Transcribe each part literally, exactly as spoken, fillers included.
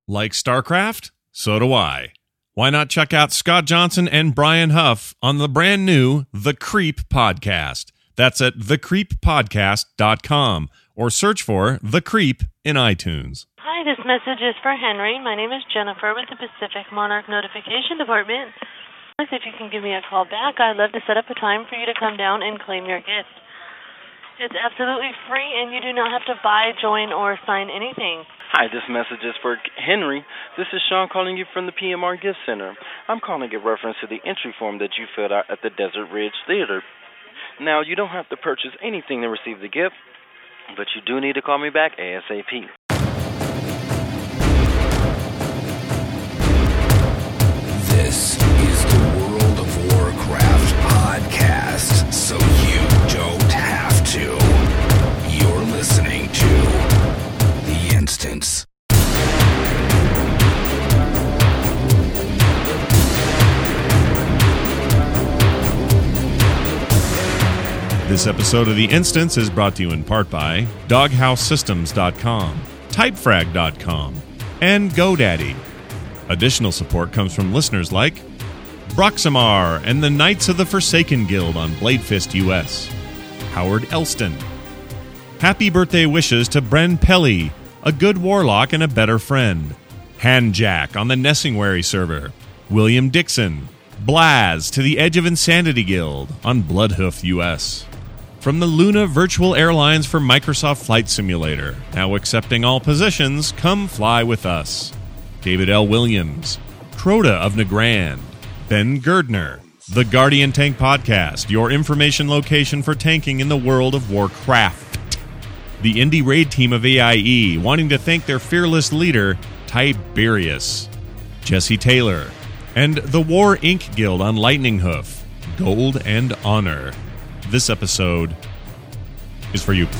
Like StarCraft? So do I. Why not check out Scott Johnson and Brian Huff on the brand new The Creep Podcast? That's at the creep podcast dot com or search for The Creep in iTunes. Hi, this message is for Henry. My name is Jennifer with the Pacific Monarch Notification Department. If you can give me a call back, I'd love to set up a time for you to come down and claim your gift. It's absolutely free, and you do not have to buy, join, or sign anything. Hi, this message is for Henry. This is Sean calling you from the P M R Gift Center. I'm calling in reference to the entry form that you filled out at the Desert Ridge Theater. Now, you don't have to purchase anything to receive the gift, but you do need to call me back ASAP. This is the World of Warcraft podcast, so you don't have to. You're listening to The Instance. This episode of The Instance is brought to you in part by doghouse systems dot com, typefrag dot com, and GoDaddy. Additional support comes from listeners like Broxamar and the Knights of the Forsaken Guild on Bladefist U S, Howard Elston. Happy birthday wishes to Bren Pelly, a good warlock and a better friend. Handjack on the Nessingwary server, William Dixon, Blaz to the Edge of Insanity Guild on Bloodhoof U S. From the Luna Virtual Airlines for Microsoft Flight Simulator, now accepting all positions, come fly with us. David L. Williams, Crota of Nagrand, Ben Girdner, The Guardian Tank Podcast, your information location for tanking in the world of Warcraft. The Indie Raid team of A I E, wanting to thank their fearless leader, Tiberius. Jesse Taylor, and the War Incorporated Guild on Lightning Hoof, Gold and Honor. This episode is for you.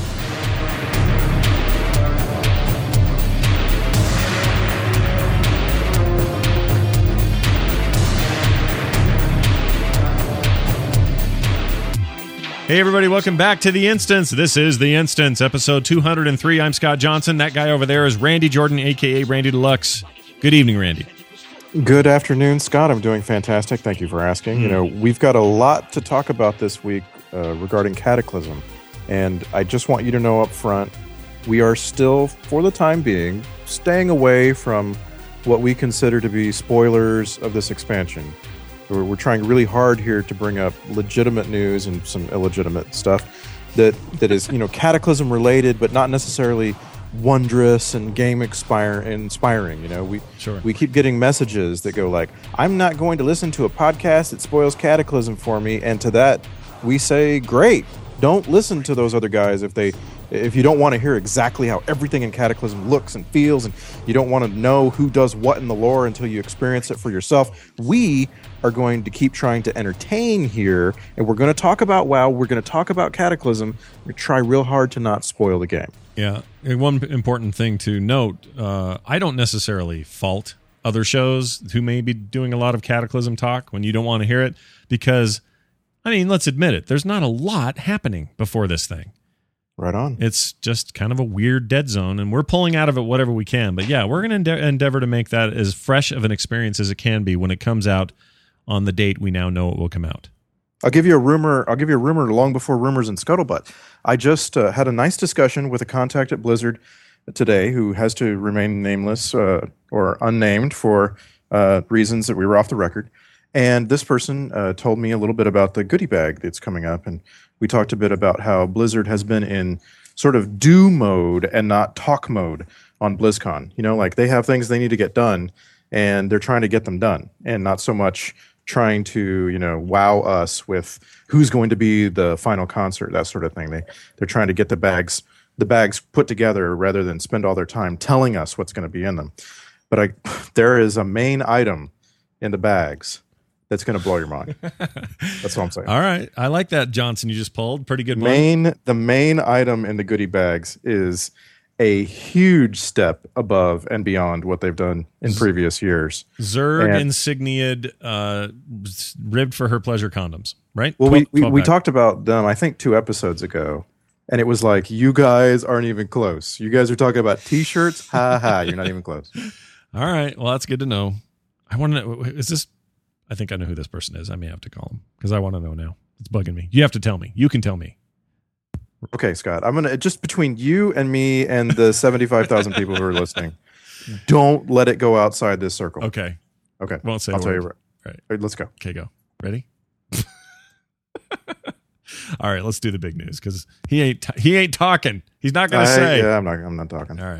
Hey everybody, welcome back to The Instance. This is The Instance, episode two hundred three. I'm Scott Johnson. That guy over there is Randy Jordan, a k a. Randy Deluxe. Good evening, Randy. Good afternoon, Scott. I'm doing fantastic. Thank you for asking. Mm. You know, we've got a lot to talk about this week uh, regarding Cataclysm. And I just want you to know up front, we are still, for the time being, staying away from what we consider to be spoilers of this expansion. We're, we're trying really hard here to bring up legitimate news and some illegitimate stuff that that is, you know, Cataclysm related, but not necessarily wondrous and game expire, inspiring. You know, we sure. we keep getting messages that go like, "I'm not going to listen to a podcast that spoils Cataclysm for me," and to that we say, "Great, don't listen to those other guys if they." If you don't want to hear exactly how everything in Cataclysm looks and feels, and you don't want to know who does what in the lore until you experience it for yourself, we are going to keep trying to entertain here, and we're going to talk about WoW, we're going to talk about Cataclysm, we try real hard to not spoil the game. Yeah, and one important thing to note, uh, I don't necessarily fault other shows who may be doing a lot of Cataclysm talk when you don't want to hear it, because, I mean, let's admit it, there's not a lot happening before this thing. Right on. It's just kind of a weird dead zone, and we're pulling out of it whatever we can. But yeah, we're going to ende- endeavor to make that as fresh of an experience as it can be when it comes out on the date we now know it will come out. I'll give you a rumor. I'll give you a rumor long before rumors and scuttlebutt. I just uh, had a nice discussion with a contact at Blizzard today who has to remain nameless uh, or unnamed for uh, reasons that we were off the record. And this person uh, told me a little bit about the goodie bag that's coming up, and we talked a bit about how Blizzard has been in sort of do mode and not talk mode on BlizzCon. You know, like they have things they need to get done, and they're trying to get them done, and not so much trying to, you know, wow us with who's going to be the final concert, that sort of thing. They they're trying to get the bags the bags put together rather than spend all their time telling us what's going to be in them. But I, there is a main item in the bags that's going to blow your mind. That's what I'm saying. All right. I like that, Johnson, you just pulled. Pretty good main one. The main item in the goodie bags is a huge step above and beyond what they've done in previous years. Zerg insignia'd, uh, ribbed for her pleasure condoms, right? Well, twelve, we, we, we talked about them, I think, two episodes ago. And it was like, you guys aren't even close. You guys are talking about T-shirts? Ha ha, you're not even close. All right. Well, that's good to know. I want to know, is this, I think I know who this person is. I may have to call him because I want to know now. It's bugging me. You have to tell me. You can tell me. Okay, Scott. I'm gonna just between you and me and the seventy-five thousand people who are listening. Don't let it go outside this circle. Okay. Okay. Won't say I'll a tell word. you. Right. Right. All right. Let's go. Okay, go. Ready? All right, let's do the big news because he ain't t- he ain't talking. He's not going to I- say. Yeah, I'm not. I'm not talking. All right.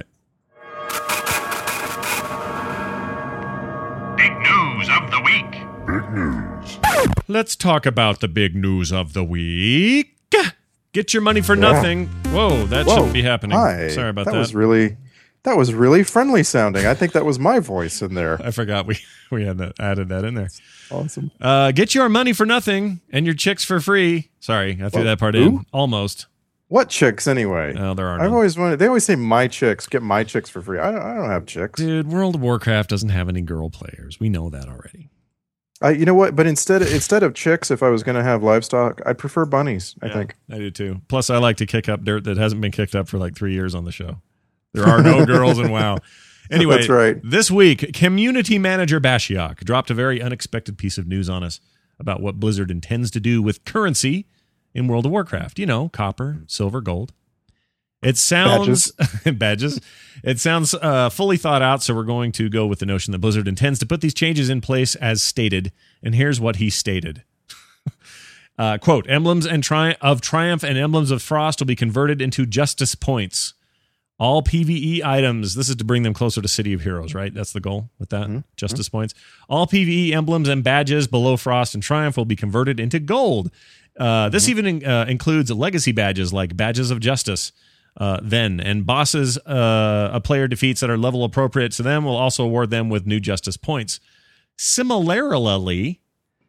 Big news of the week. Let's talk about the big news of the week. Get your money for nothing. Whoa, that Whoa. shouldn't be happening. Hi. Sorry about that. that. That was really. That was really friendly sounding. I think that was my voice in there. I forgot we we had that added that in there. Awesome. Uh, get your money for nothing and your chicks for free. Sorry, I threw Well, that part who? in. Almost. What chicks anyway? No, there are I've none. always wanted. They always say my chicks. Get my chicks for free. I don't. I don't have chicks. Dude, World of Warcraft doesn't have any girl players. We know that already. I, you know what? But instead, instead of chicks, if I was going to have livestock, I prefer bunnies. I Yeah, think. I do too. Plus, I like to kick up dirt that hasn't been kicked up for like three years on the show. There are no girls in WoW. Anyway, That's right. This week, community manager Bashiok dropped a very unexpected piece of news on us about what Blizzard intends to do with currency in World of Warcraft. You know, copper, silver, gold. It sounds badges. badges. It sounds uh, fully thought out, so we're going to go with the notion that Blizzard intends to put these changes in place as stated. And here's what he stated. uh, quote, emblems and tri- of Triumph and emblems of Frost will be converted into Justice points. All PvE items, this is to bring them closer to City of Heroes, right? That's the goal with that, Mm-hmm. Justice points. All PvE emblems and badges below Frost and Triumph will be converted into gold. Uh, this Mm-hmm. even uh, includes legacy badges like Badges of Justice, uh, then, and bosses uh, a player defeats that are level appropriate to them will also award them with new Justice points. Similarly,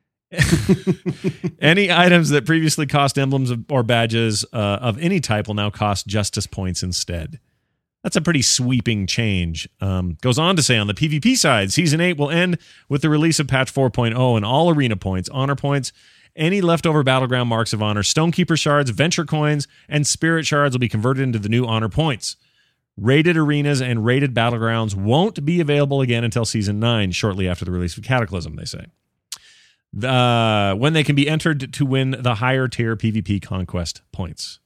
any items that previously cost emblems of, or badges uh, of any type will now cost Justice points instead. That's a pretty sweeping change. Um, goes on to say on the PvP side, Season eight will end with the release of Patch four point oh and all arena points, honor points, any leftover battleground marks of honor, Stonekeeper shards, venture coins, and spirit shards will be converted into the new honor points. Rated arenas and rated battlegrounds won't be available again until Season nine, shortly after the release of Cataclysm, they say. Uh, when they can be entered to win the higher tier PvP conquest points.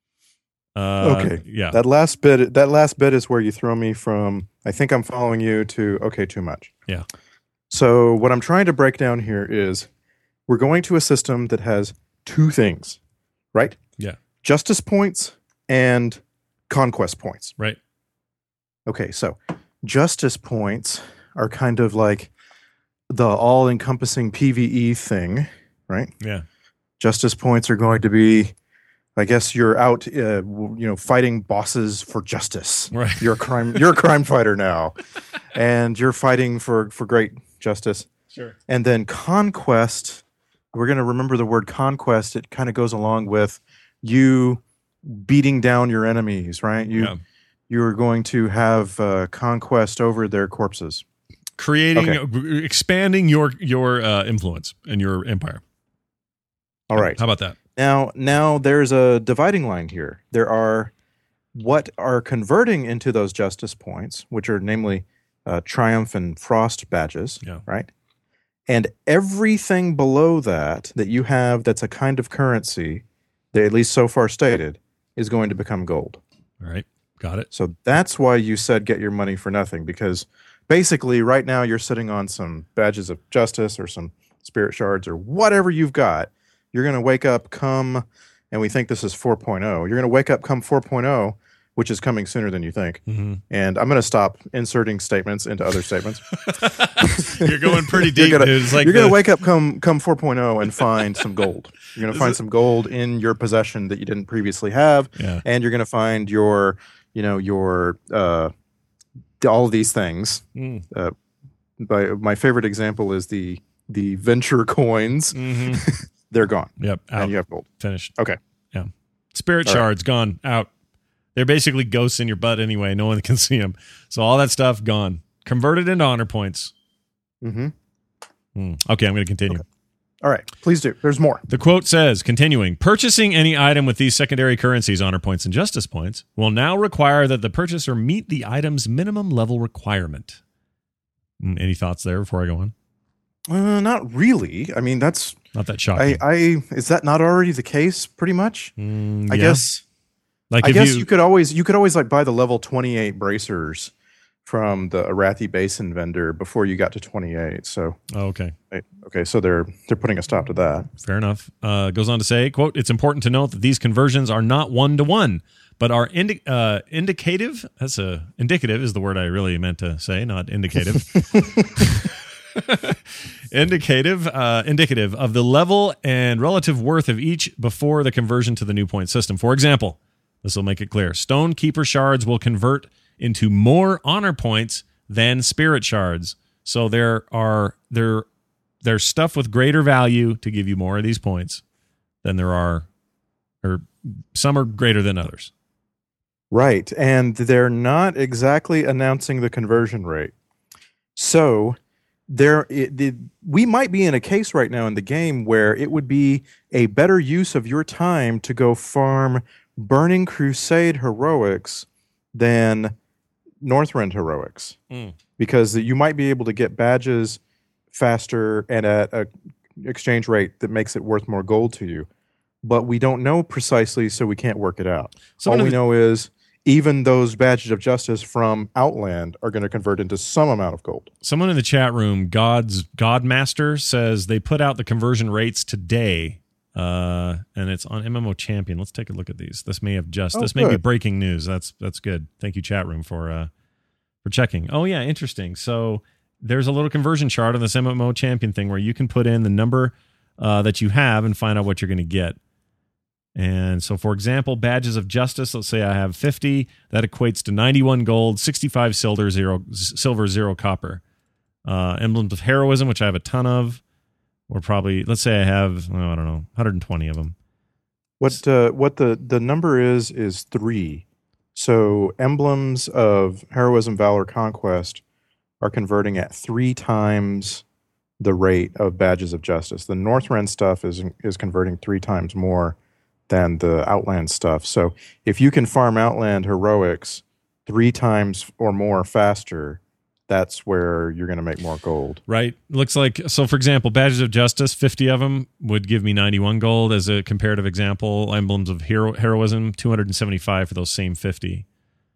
Uh, Okay. Yeah. That last bit. That last bit is where you throw me from. I think I'm following you to. Okay, too much. Yeah. So what I'm trying to break down here is, we're going to a system that has two things, right? Yeah. Justice points and conquest points. Right. Okay, so justice points are kind of like the all-encompassing PvE thing, right? Yeah. Justice points are going to be, I guess, you're out, uh, w- you know, fighting bosses for justice. Right. You're a crime. You're a crime fighter now, and you're fighting for for great justice. Sure. And then conquest, we're going to remember the word conquest. It kind of goes along with you beating down your enemies, right? You Yeah. you're going to have uh, conquest over their corpses. Creating, Okay. expanding your your uh, influence and your empire. All right. How about that? Now, now there's a dividing line here. There are what are converting into those justice points, which are namely uh, Triumph and Frost badges, Yeah. right? And everything below that that you have that's a kind of currency, that at least so far stated, is going to become gold. All right. Got it. So that's why you said get your money for nothing, because basically right now you're sitting on some badges of justice or some spirit shards or whatever you've got. You're going to wake up come, and we think this is four point oh. You're going to wake up come four point oh, which is coming sooner than you think. Mm-hmm. And I'm going to stop inserting statements into other statements. You're going pretty You're deep, gonna, dude. It's like you're going the- to wake up come come four point oh and find some gold. You're going to find some gold in your possession that you didn't previously have, Yeah. and you're going to find your, you know, your uh, all of these things. Mm. Uh, by, my favorite example is the the venture coins. Mm-hmm. They're gone, Yep. Out. and you have gold. Finished. Okay. Yeah. Spirit All right. shards gone. Out. They're basically ghosts in your butt anyway. No one can see them. So all that stuff gone. Converted into honor points. Mm-hmm. Mm. Okay, I'm going to continue. Okay. All right, please do. There's more. The quote says, continuing, purchasing any item with these secondary currencies, honor points and justice points, will now require that the purchaser meet the item's minimum level requirement. Mm, Any thoughts there before I go on? Uh, not really. I mean, that's Not that shocking. I, I is that not already the case? Pretty much. Mm, I yeah. guess. Like I if guess you, you, could always you could always like buy the level twenty-eight bracers from the Arathi Basin vendor before you got to twenty-eight. So oh, okay. okay, so they're they're putting a stop to that. Fair enough. Uh, goes on to say, quote, it's important to note that these conversions are not one-to-one, but are indi- uh, indicative. That's a indicative is the word I really meant to say, not indicative. indicative, uh, indicative of the level and relative worth of each before the conversion to the new point system. For example, this will make it clear. Stonekeeper shards will convert into more honor points than spirit shards. So there are there there's stuff with greater value to give you more of these points than there are, or some are greater than others. Right, and they're not exactly announcing the conversion rate. So there, it, it, we might be in a case right now in the game where it would be a better use of your time to go farm Burning Crusade heroics than Northrend heroics, Mm. because you might be able to get badges faster and at a exchange rate that makes it worth more gold to you. But we don't know precisely, so we can't work it out. So All one of we the- know is even those badges of justice from Outland are going to convert into some amount of gold. Someone in the chat room, God's Godmaster, says they put out the conversion rates today, uh, and it's on M M O Champion. Let's take a look at these. This may have just Oh, this may be good. breaking news. That's that's good. Thank you, chat room, for uh, for checking. Oh yeah, interesting. So there's a little conversion chart on this M M O Champion thing where you can put in the number uh, that you have and find out what you're going to get. And so, for example, badges of justice, let's say I have fifty, that equates to ninety-one gold, sixty-five silver, zero, silver, zero copper. Uh, emblems of heroism, which I have a ton of, or probably, let's say I have, oh, I don't know, one hundred twenty of them. What uh, what the, the number is is three. So emblems of heroism, valor, conquest are converting at three times the rate of badges of justice. The Northrend stuff is is converting three times more than the Outland stuff. So if you can farm Outland heroics three times or more faster, that's where you're going to make more gold. Right. Looks like, so for example, badges of justice, fifty of them would give me ninety-one gold as a comparative example. Emblems of hero, heroism, two hundred seventy-five for those same fifty.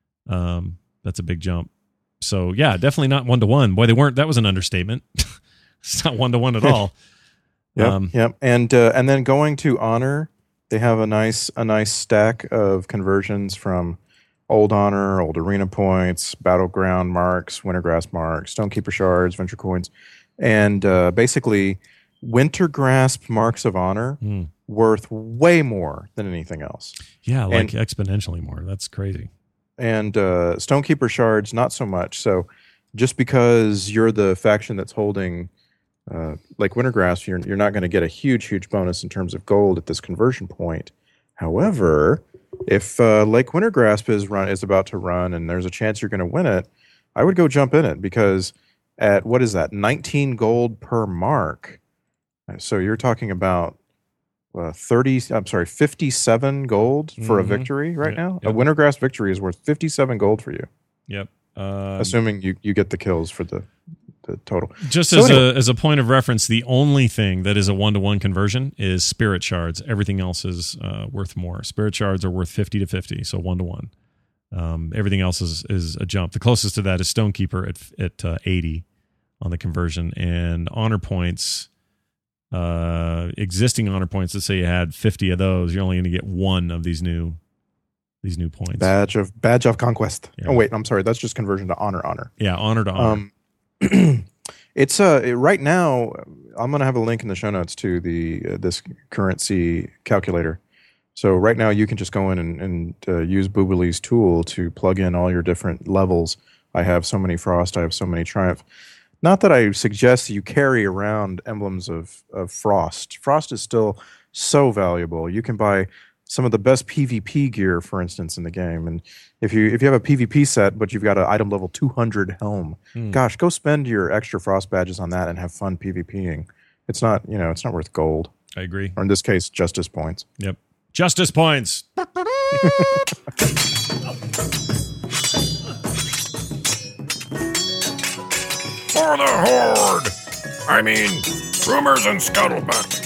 Um, that's a big jump. So yeah, definitely not one to one. Boy, they weren't, that was an understatement. It's not one to one at all. Yep, Um, yep. And uh, and then going to honor, they have a nice a nice stack of conversions from Old Honor, Old Arena Points, Battleground Marks, Wintergrass Marks, Stonekeeper Shards, Venture Coins, and uh, basically Wintergrasp Marks of Honor Mm. worth way more than anything else. Yeah, like And- exponentially more. That's crazy. And uh, Stonekeeper Shards, not so much. So just because you're the faction that's holding uh, like Wintergrasp, you're, you're not going to get a huge, huge bonus in terms of gold at this conversion point. However, if uh, Lake Wintergrasp is run is about to run and there's a chance you're going to win it, I would go jump in it, because at what is that, nineteen gold per mark. So you're talking about uh, thirty. I'm sorry, fifty-seven gold for a Mhm. victory right Yep, now. yep. A Wintergrasp victory is worth fifty-seven gold for you, Yep. Um, assuming you, you get the kills for the, the total. Just So as anyway. a as a point of reference, the only thing that is a one to one conversion is spirit shards. Everything else is uh, worth more. Spirit shards are worth fifty to fifty, so one to one. Um, everything else is is a jump. The closest to that is Stonekeeper at at uh, eighty on the conversion, and honor points. Uh, existing honor points. Let's say you had fifty of those, you're only going to get one of these new these new points. Badge of badge of conquest. Yeah. Oh wait, I'm sorry. That's just conversion to honor honor. Yeah, honor to honor. Um, it's uh it- right now. I'm gonna have a link in the show notes to the uh, this currency calculator. So right now you can just go in and, and uh, use Boobilee's tool to plug in all your different levels. I have so many Frost. I have so many Triumph. Not that I suggest you carry around emblems of, of Frost. Frost is still so valuable. You can buy some of the best PvP gear, for instance, in the game. And if you if you have a PvP set, but you've got an item level two hundred helm, Hmm. gosh, go spend your extra Frost badges on that and have fun PvPing. It's not, you know, it's not worth gold. I agree. Or in this case, justice points. Yep. Justice points. for the horde. I mean, rumors and scuttlebutt.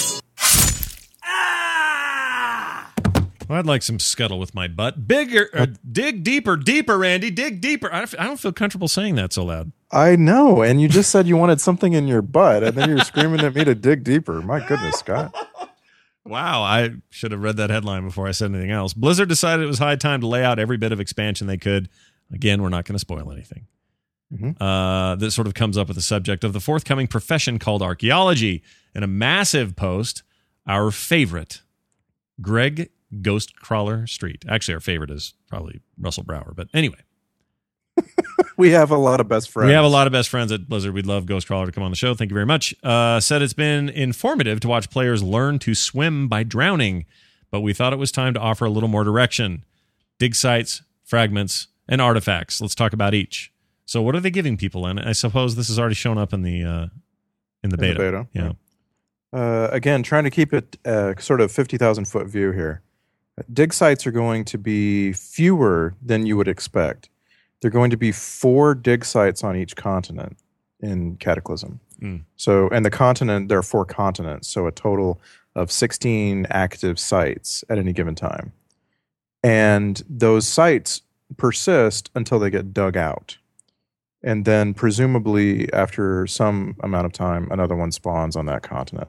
Well, I'd like some scuttle with my butt. Bigger, uh, dig deeper, deeper, Randy, dig deeper. I don't, I don't feel comfortable saying that so loud. I know, and you just said you wanted something in your butt, and then you're screaming at me to dig deeper. My goodness, Scott. Wow, I should have read that headline before I said anything else. Blizzard decided it was high time to lay out every bit of expansion they could. Again, we're not going to spoil anything. Mm-hmm. Uh, this sort of comes up with the subject of the forthcoming profession called archaeology. In a massive post, our favorite, Greg Ghostcrawler Street. Actually, our favorite is probably Russell Brower, but anyway. We have a lot of best friends. We have a lot of best friends at Blizzard. We'd love Ghostcrawler to come on the show. Thank you very much. Uh, said it's been informative to watch players learn to swim by drowning, but we thought it was time to offer a little more direction. Dig sites, fragments, and artifacts. Let's talk about each. So what are they giving people? And I suppose this has already shown up in the uh, in the beta. In the beta. Yeah. Uh, again, trying to keep it uh, sort of fifty thousand foot view here. Dig sites are going to be fewer than you would expect. They're going to be four dig sites on each continent in Cataclysm. Mm. So, and the continent, there are four continents, so a total of sixteen active sites at any given time. And those sites persist until they get dug out. And then presumably after some amount of time, another one spawns on that continent.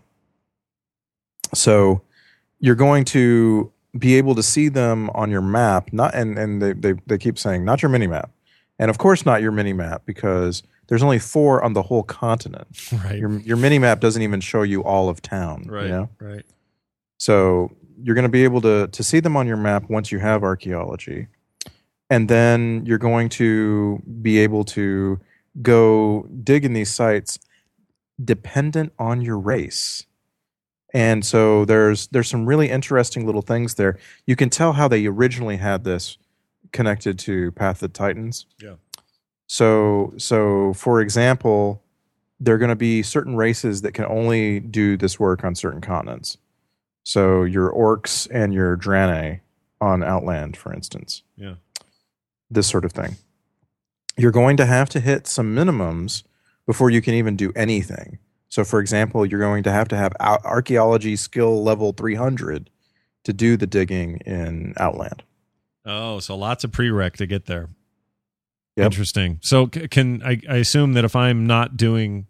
So you're going to be able to see them on your map, not and, and they, they, they keep saying, not your mini-map. And of course not your mini-map, because there's only four on the whole continent. Right. Your, your mini-map doesn't even show you all of town. Right, you know? right. So you're going to be able to, to see them on your map once you have archaeology. And then you're going to be able to go dig in these sites dependent on your race. And so there's there's some really interesting little things there. You can tell how they originally had this connected to Path of the Titans. Yeah. So so for example, there are going to be certain races that can only do this work on certain continents. So your orcs and your Draenei on Outland, for instance. Yeah. This sort of thing. You're going to have to hit some minimums before you can even do anything. So, for example, you're going to have to have archaeology skill level three hundred to do the digging in Outland. Oh, so lots of prereq to get there. Yep. Interesting. So can I, I assume that if I'm not doing,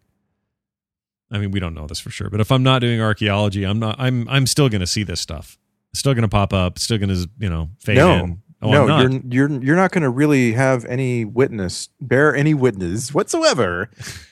I mean, we don't know this for sure, but if I'm not doing archaeology, I'm not, I'm, I'm still going to see this stuff. It's still going to pop up. It's still going to, you know, fade no. in. Oh, no, I'm not. you're you're you're not going to really have any witness, bear any witness whatsoever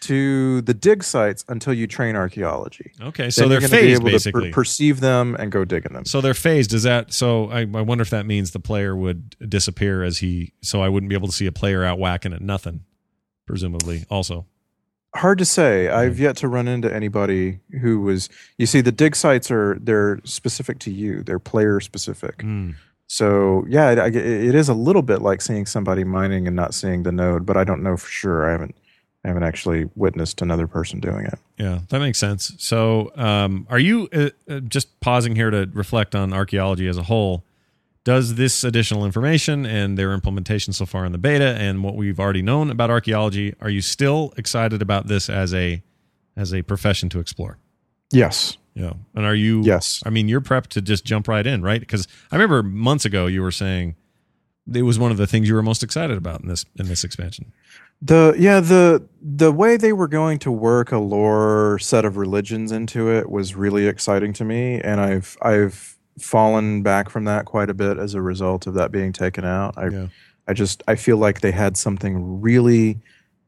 to the dig sites until you train archaeology. Okay, so then they're you're gonna phased be able basically. To per- perceive them and go dig in them. So they're phased. Is that so? I, I wonder if that means the player would disappear as he. So I wouldn't be able to see a player out whacking at nothing. Presumably, also. Hard to say. I've yet to run into anybody who was. You see, the dig sites are they're specific to you. They're player specific. Mm. So yeah, it, it is a little bit like seeing somebody mining and not seeing the node, but I don't know for sure. I haven't, I haven't actually witnessed another person doing it. Yeah, that makes sense. So, um, are you uh, uh, just pausing here to reflect on archaeology as a whole? Does this additional information and their implementation so far in the beta and what we've already known about archaeology, are you still excited about this as a as a profession to explore? Yes. Yeah. And are you, yes. I mean, you're prepped to just jump right in, right? Because I remember months ago you were saying it was one of the things you were most excited about in this, in this expansion. The, yeah, the, the way they were going to work a lore set of religions into it was really exciting to me. And I've, I've fallen back from that quite a bit as a result of that being taken out. I, yeah. I just, I feel like they had something really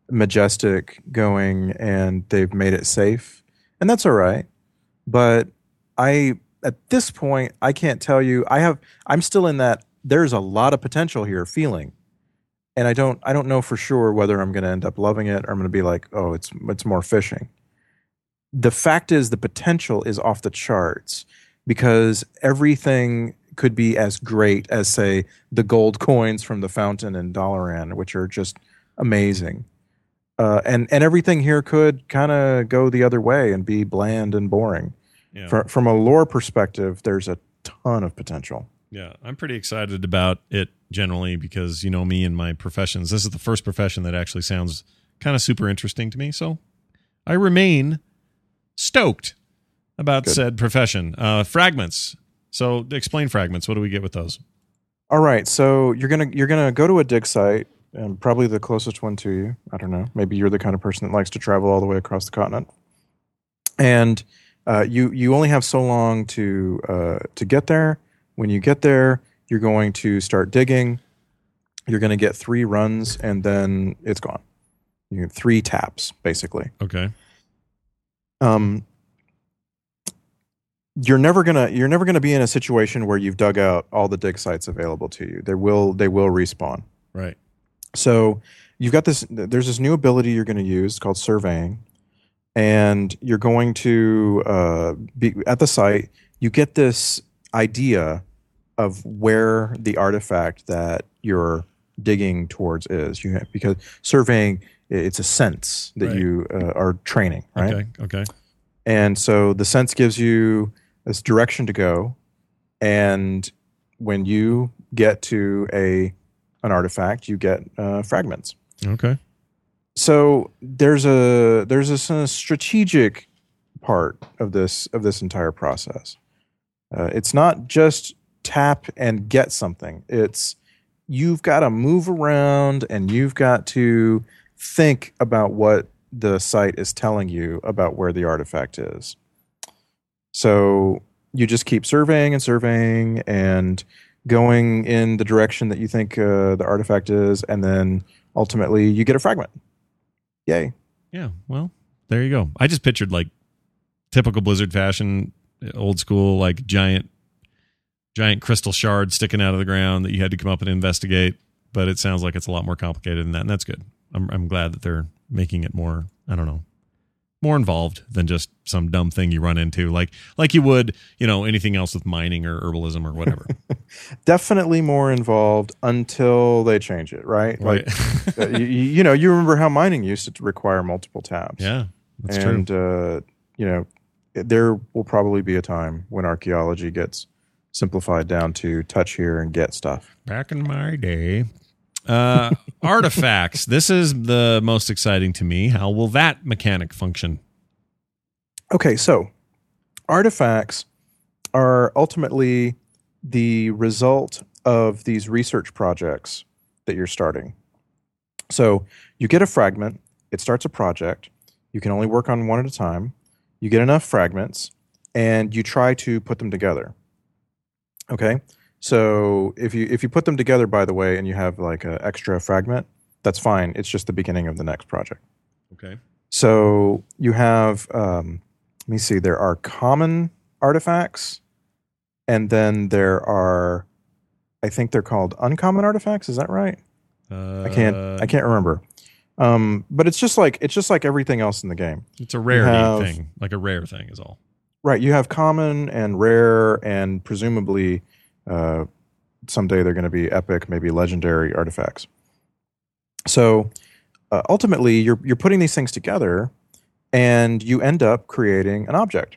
majestic going and they've made it safe. And that's all right. But I, at this point, I can't tell you. I have. I'm still in that. There's a lot of potential here, feeling, and I don't. I don't know for sure whether I'm going to end up loving it or I'm going to be like, oh, it's it's more fishing. The fact is, the potential is off the charts because everything could be as great as, say, the gold coins from the fountain in Dalaran, which are just amazing. Uh, and, and everything here could kind of go the other way and be bland and boring. Yeah. For, from a lore perspective, there's a ton of potential. Yeah, I'm pretty excited about it generally because, you know, me and my professions, this is the first profession that actually sounds kind of super interesting to me. So I remain stoked about Good. said profession. Uh, fragments. So explain fragments. What do we get with those? All right, so you're gonna you're gonna go to a dig site, and probably the closest one to you. I don't know. Maybe you're the kind of person that likes to travel all the way across the continent, and uh, you you only have so long to uh, to get there. When you get there, you're going to start digging. You're going to get three runs, and then it's gone. You get three taps, basically. Okay. Um, you're never gonna you're never gonna be in a situation where you've dug out all the dig sites available to you. They will they will respawn. Right. So you've got this. There's this new ability you're going to use called surveying, and you're going to uh, be at the site. You get this idea of where the artifact that you're digging towards is. You have, because surveying, it's a sense that Right. you uh, are training, right? Okay. Okay. And so the sense gives you this direction to go, and when you get to a an artifact, you get uh, fragments. Okay. So there's a there's a, a strategic part of this of this entire process. Uh, it's not just tap and get something. It's you've got to move around and you've got to think about what the site is telling you about where the artifact is. So you just keep surveying and surveying and going in the direction that you think uh, the artifact is, and then ultimately you get a fragment. Yay. Yeah. Well, there you go. I just pictured like typical Blizzard fashion, old school, like giant, giant crystal shard sticking out of the ground that you had to come up and investigate. But it sounds like it's a lot more complicated than that, and that's good. I'm I'm glad that they're making it more, I don't know, more involved than just some dumb thing you run into, like like you would, you know, anything else with mining or herbalism or whatever. Definitely more involved until they change it, right? Right. Like, uh, you, you know, you remember how mining used to require multiple tabs. Yeah, that's and, true. uh, you know, there will probably be a time when archaeology gets simplified down to touch here and get stuff. Back in my day. Uh, artifacts. This is the most exciting to me. How will that mechanic function? Okay, so artifacts are ultimately the result of these research projects that you're starting. So you get a fragment, it starts a project, you can only work on one at a time, you get enough fragments, and you try to put them together. Okay? So if you if you put them together, by the way, and you have like an extra fragment, that's fine. It's just the beginning of the next project. Okay. So you have, um, let me see, there are common artifacts, and then there are, I think they're called uncommon artifacts. Is that right? Uh, I can't I can't remember. Um, but it's just like it's just like everything else in the game. It's a rarity have- thing, like a rare thing is all. Right. You have common and rare, and presumably uh, someday they're going to be epic, maybe legendary artifacts. So uh, ultimately, you're you're putting these things together, and you end up creating an object.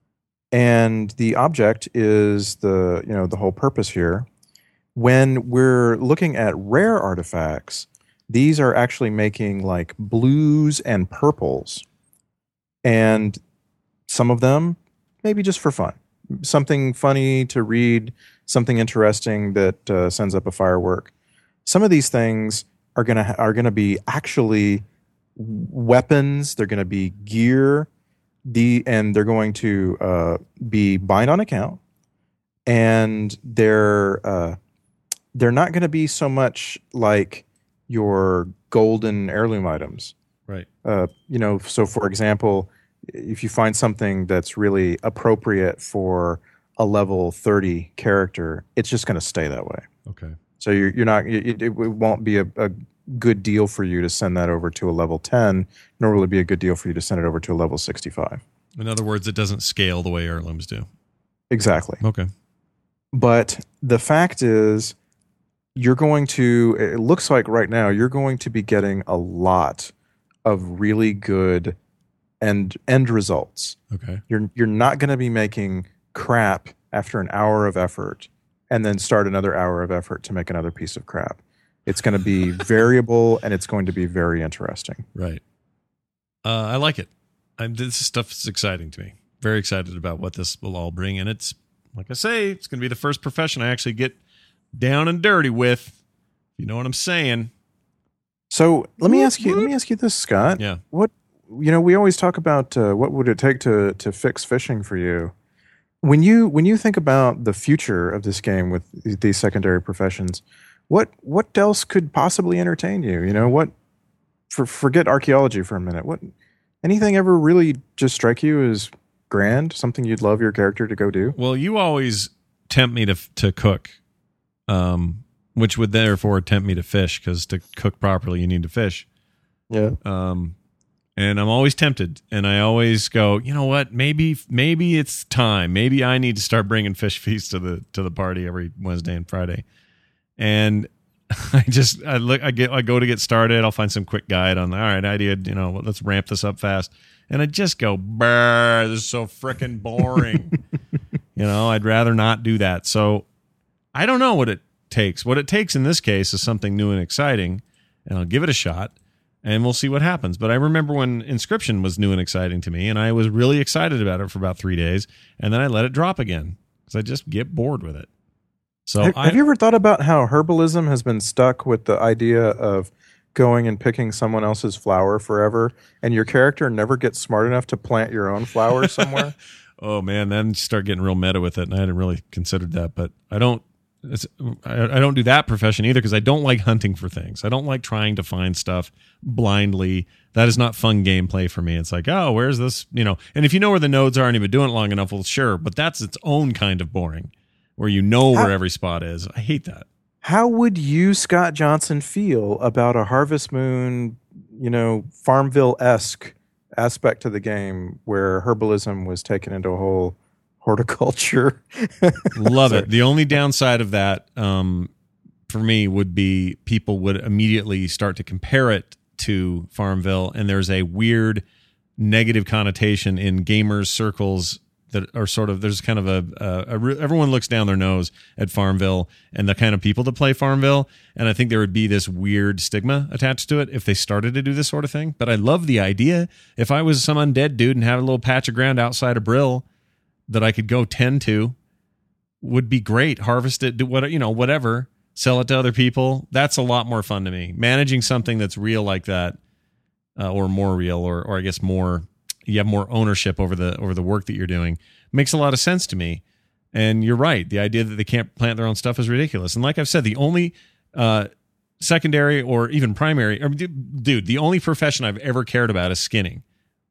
And the object is the you know the whole purpose here. When we're looking at rare artifacts, these are actually making like blues and purples, and some of them maybe just for fun, something funny to read, something interesting that uh, sends up a firework. Some of these things are gonna ha- are gonna be actually weapons. They're gonna be gear, the and they're going to uh, be bind on account, and they're uh, they're not going to be so much like your golden heirloom items. Right. Uh, you know, so for example, if you find something that's really appropriate for a level thirty character, it's just going to stay that way. Okay. So you're, you're not, it, it won't be a, a good deal for you to send that over to a level ten, nor will it be a good deal for you to send it over to a level sixty-five. In other words, it doesn't scale the way heirlooms do. Exactly. Okay. But the fact is, you're going to, it looks like right now, you're going to be getting a lot of really good end, end results. Okay. You're you're not going to be making crap after an hour of effort and then start another hour of effort to make another piece of crap. It's going to be variable, and it's going to be very interesting. Right. Uh, I like it. I'm, this stuff is exciting to me. Very excited about what this will all bring. And it's, like I say, it's going to be the first profession I actually get down and dirty with. You know what I'm saying? So let me ask you, let me ask you this, Scott. Yeah. What, you know, we always talk about uh, what would it take to, to fix fishing for you? When you, when you think about the future of this game with these secondary professions, what, what else could possibly entertain you? You know, what, for, forget archaeology for a minute. What, anything ever really just strike you as grand, something you'd love your character to go do? Well, you always tempt me to to cook, um, which would therefore tempt me to fish, because to cook properly, you need to fish. Yeah. Um, and I'm always tempted, and I always go, you know what? Maybe maybe it's time. Maybe I need to start bringing fish feast to the to the party every Wednesday and Friday. And I just I look I get I go to get started. I'll find some quick guide on, all right, idea. You know, let's ramp this up fast. And I just go, brr, this is so freaking boring. You know, I'd rather not do that. So I don't know what it takes. What it takes in this case is something new and exciting, and I'll give it a shot, and we'll see what happens. But I remember when Inscription was new and exciting to me, and I was really excited about it for about three days, and then I let it drop again because I just get bored with it. So have, I, have you ever thought about how herbalism has been stuck with the idea of going and picking someone else's flower forever, and your character never gets smart enough to plant your own flower somewhere? Oh man, then you start getting real meta with it, and I hadn't really considered that. But I don't, it's, I, I don't do that profession either, because I don't like hunting for things. I don't like trying to find stuff blindly. That is not fun gameplay for me. It's like, oh, where's this? You know, and if you know where the nodes are and you've been doing it long enough, well, sure. But that's its own kind of boring, where you know How- where every spot is. I hate that. How would you, Scott Johnson, feel about a Harvest Moon, you know, Farmville-esque aspect to the game where herbalism was taken into a whole horticulture? Love it. The only downside of that, um, for me, would be people would immediately start to compare it to Farmville, and there's a weird negative connotation in gamers circles that are sort of, there's kind of a, a, a everyone looks down their nose at Farmville and the kind of people that play Farmville, and I think there would be this weird stigma attached to it if they started to do this sort of thing. But I love the idea. If I was some undead dude and had a little patch of ground outside of Brill that I could go tend to, would be great. Harvest it, do what, you know, whatever, sell it to other people. That's a lot more fun to me. Managing something that's real like that, uh, or more real, or or I guess more, you have more ownership over the over the work that you're doing, makes a lot of sense to me. And you're right. The idea that they can't plant their own stuff is ridiculous. And like I've said, the only uh, secondary or even primary, or, dude, the only profession I've ever cared about is skinning.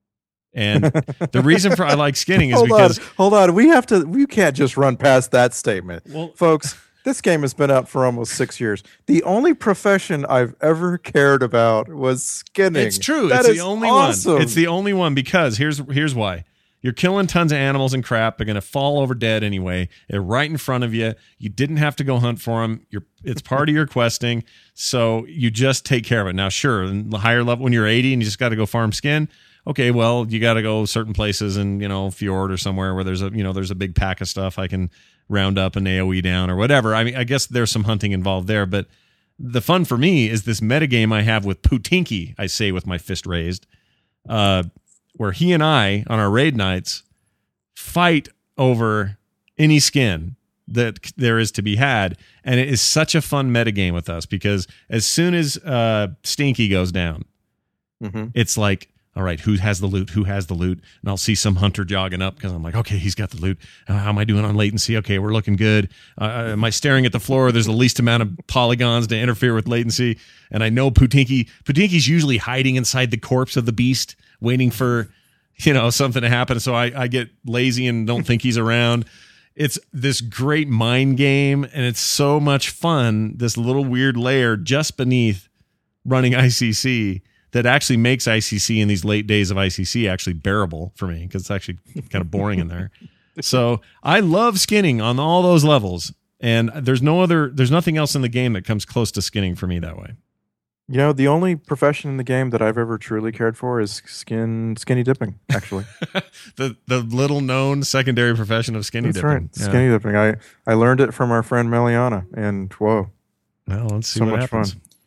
And the reason for I like skinning is hold because on, hold on. We have to. We can't just run past that statement, Well- folks. This game has been out for almost six years. The only profession I've ever cared about was skinning. it's true. That It's is the only awesome. one. It's the only one because here's here's why. You're killing tons of animals and crap. They're going to fall over dead anyway. They're right in front of you. You didn't have to go hunt for them. You're, it's part of your questing. So you just take care of it. Now, sure, in the higher level, when you're eighty and you just got to go farm skin, okay, well, you got to go certain places in, you know, Fjord or somewhere where there's a, you know, there's a big pack of stuff I can round up and A O E down or whatever. I mean, I guess there's some hunting involved there, but the fun for me is this metagame I have with Putinki, I say with my fist raised, uh, where he and I, on our raid nights, fight over any skin that there is to be had. And it is such a fun metagame with us because as soon as uh, Stinky goes down, Mhm. it's like, all right, who has the loot? Who has the loot? And I'll see some hunter jogging up because I'm like, okay, he's got the loot. Uh, how am I doing on latency? Okay, we're looking good. Uh, am I staring at the floor? There's the least amount of polygons to interfere with latency. And I know Putinki, Putinki's usually hiding inside the corpse of the beast, waiting for, you know, something to happen. So I, I get lazy and don't think he's around. It's this great mind game, and it's so much fun. This little weird layer just beneath running I C C that actually makes I C C in these late days of I C C actually bearable for me because it's actually kind of boring in there. So I love skinning on all those levels, and there's no other, there's nothing else in the game that comes close to skinning for me that way. You know, the only profession in the game that I've ever truly cared for is skin skinny dipping, actually. the the little known secondary profession of skinny That's dipping. right. Yeah. Skinny dipping. I, I learned it from our friend Meliana, and whoa, Well, let's see so what much happens. fun.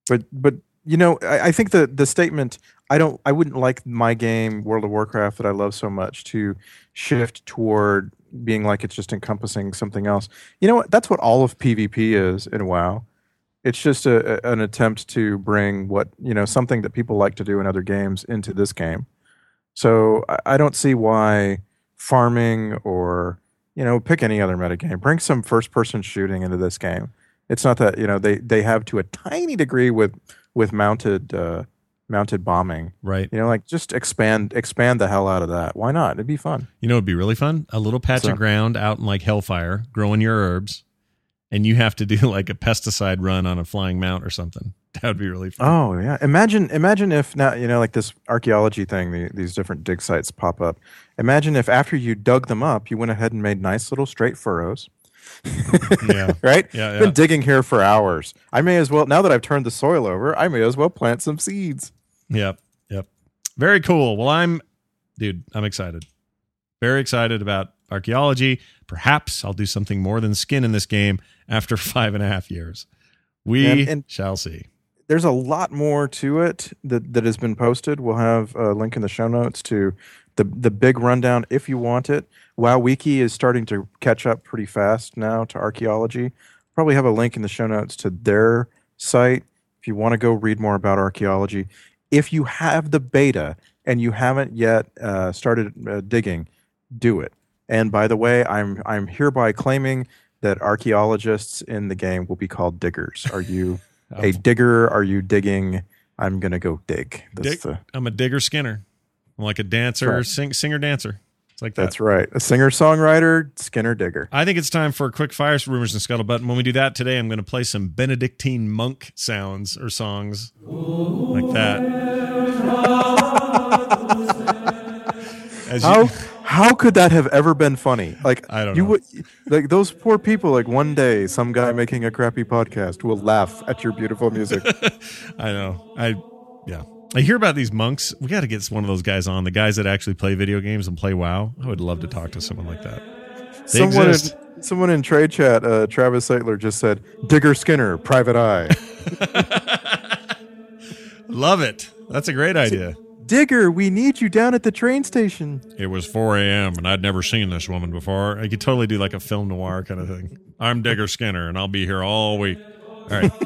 But but you know, I, I think the the statement I don't I wouldn't like my game World of Warcraft that I love so much to shift toward being like it's just encompassing something else. You know what? That's what all of PvP is in WoW. It's just a, a, an attempt to bring what, you know, something that people like to do in other games into this game. So I, I don't see why farming or, you know, pick any other metagame. Bring some first-person shooting into this game. It's not that, you know, they, they have to a tiny degree with with mounted uh, mounted bombing. Right. You know, like just expand expand the hell out of that. Why not? It'd be fun. You know, it'd be really fun. A little patch So- of ground out in like Hellfire, growing your herbs, and you have to do like a pesticide run on a flying mount or something. That would be really fun. Oh yeah. Imagine imagine if now, you know, like this archaeology thing, the, these different dig sites pop up. Imagine if after you dug them up, you went ahead and made nice little straight furrows. Yeah. Right? Yeah, yeah. Been digging here for hours. I may as well, now that I've turned the soil over, I may as well plant some seeds. Yep. Yep. Very cool. Well, I'm, dude, I'm excited. Very excited about archaeology. Perhaps I'll do something more than skin in this game after five and a half years. We And- and- shall see. There's a lot more to it that, that has been posted. We'll have a link in the show notes to the the big rundown if you want it. WoW Wiki is starting to catch up pretty fast now to archaeology. Probably have a link in the show notes to their site if you want to go read more about archaeology. If you have the beta and you haven't yet uh, started uh, digging, do it. And by the way, I'm I'm hereby claiming that archaeologists in the game will be called diggers. Are you a digger? Are you digging? I'm gonna go dig. That's Dig- the I'm a digger skinner. I'm like a dancer, Right. sing, singer dancer. It's like that. That's right. A singer songwriter, Skinner digger. I think it's time for a quick fire rumors and scuttlebutt. And when we do that today, I'm going to play some Benedictine monk sounds or songs like that. As you- How how could that have ever been funny? Like I don't you know. would like those poor people. Like one day, some guy making a crappy podcast will laugh at your beautiful music. I know. I yeah. I hear about these monks. We got to get one of those guys on. The guys that actually play video games and play WoW. I would love to talk to someone like that. They someone exist. in, someone in trade chat, uh, Travis Saitler just said, "Digger Skinner, private eye." Love it. That's a great idea. Digger, we need you down at the train station. It was four a.m. and I'd never seen this woman before. I could totally do like a film noir kind of thing. I'm Digger Skinner, and I'll be here all week. All right.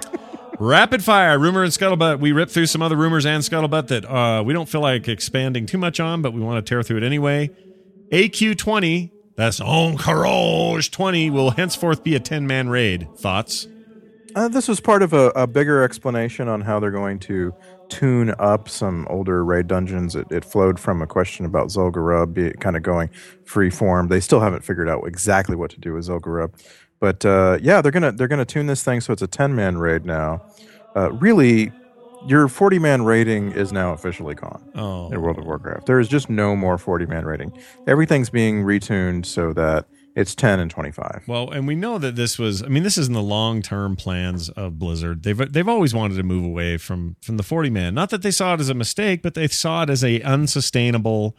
Rapid fire, rumor and scuttlebutt. We ripped through some other rumors and scuttlebutt that uh, we don't feel like expanding too much on, but we want to tear through it anyway. A Q twenty, that's Encourage twenty, will henceforth be a ten-man raid. Thoughts? Uh, this was part of a, a bigger explanation on how they're going to tune up some older raid dungeons. It, it flowed from a question about Zul'Gurub be kind of going free form. They still haven't figured out exactly what to do with Zul'Gurub. But uh, yeah, they're gonna they're gonna tune this thing so it's a ten-man raid now. Uh, really, your forty-man raiding is now officially gone Oh, in World of Warcraft. There is just no more forty-man raiding. Everything's being retuned so that it's ten and twenty-five. well, and we know that this was. I mean, this is in the long-term plans of Blizzard. They've they've always wanted to move away from from the forty-man. Not that they saw it as a mistake, but they saw it as a unsustainable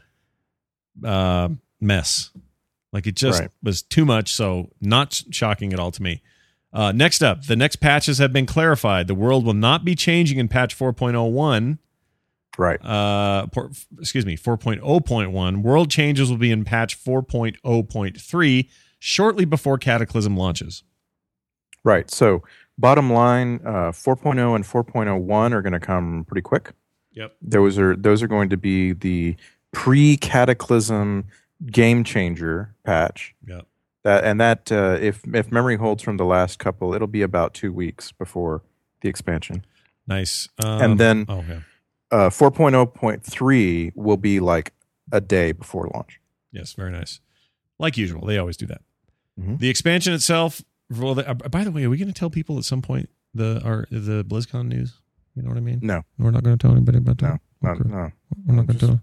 uh, mess. Like it just Right. was too much. So not sh- shocking at all to me. Uh, next up, the next patches have been clarified. The world will not be changing in patch four point oh one. Right. Uh, por- excuse me, four point oh point one. World changes will be in patch four point oh point three shortly before Cataclysm launches. Right. So bottom line, uh, four point oh and four point oh one are going to come pretty quick. Yep. Those are those are going to be the pre-Cataclysm game changer patch. Yep. That and that uh, if if memory holds from the last couple, it'll be about two weeks before the expansion. Nice. Um, And then- oh, okay. Uh, four point oh point three will be like a day before launch. Yes, very nice. Like usual, they always do that. Mhm. The expansion itself. Well, the, uh, by the way, are we going to tell people at some point the our the BlizzCon news? You know what I mean? No, We're not going to tell anybody about no, that. no, Okay. no. We're not going to tell.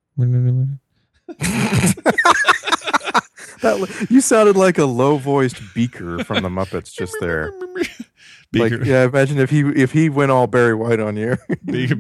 That, you sounded like a low-voiced Beaker from the Muppets just there. Beaker, Like, yeah, imagine if he if he went all Barry White on you. Beaker,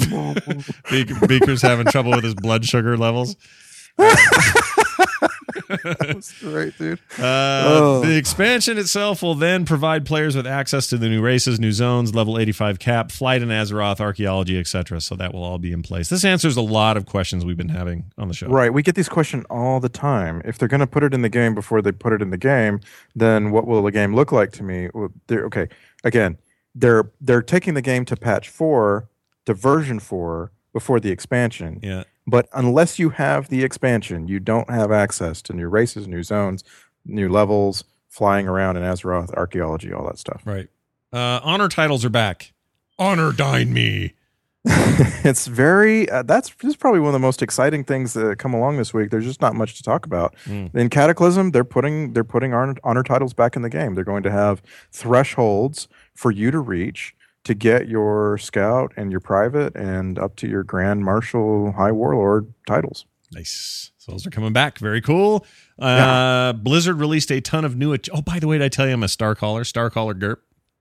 Beaker, Beaker's having trouble with his blood sugar levels. That was great, dude. Uh, Oh. The expansion itself will then provide players with access to the new races, new zones, level eighty-five cap, flight in Azeroth, archaeology, et cetera. So that will all be in place. This answers a lot of questions we've been having on the show. Right. We get these questions all the time. If they're going to put it in the game before they put it in the game, then what will the game look like to me? Well, they're, okay. Again, they're they're taking the game to patch four, to version four before the expansion. Yeah. But unless you have the expansion, you don't have access to new races, new zones, new levels, flying around in Azeroth, archaeology, all that stuff. Right. Uh, honor titles are back. Honor dine me. It's very uh, that's this is probably one of the most exciting things that come along this week. There's just not much to talk about. Mm. In Cataclysm, they're putting they're putting honor, honor titles back in the game. They're going to have thresholds for you to reach to get your scout and your private and up to your grand marshal, high warlord titles. Nice. So those are coming back. Very cool. Uh, Yeah. Blizzard released a ton of new. Ach- oh, by the way, did I tell you I'm a Star Caller? Star Caller G U R P.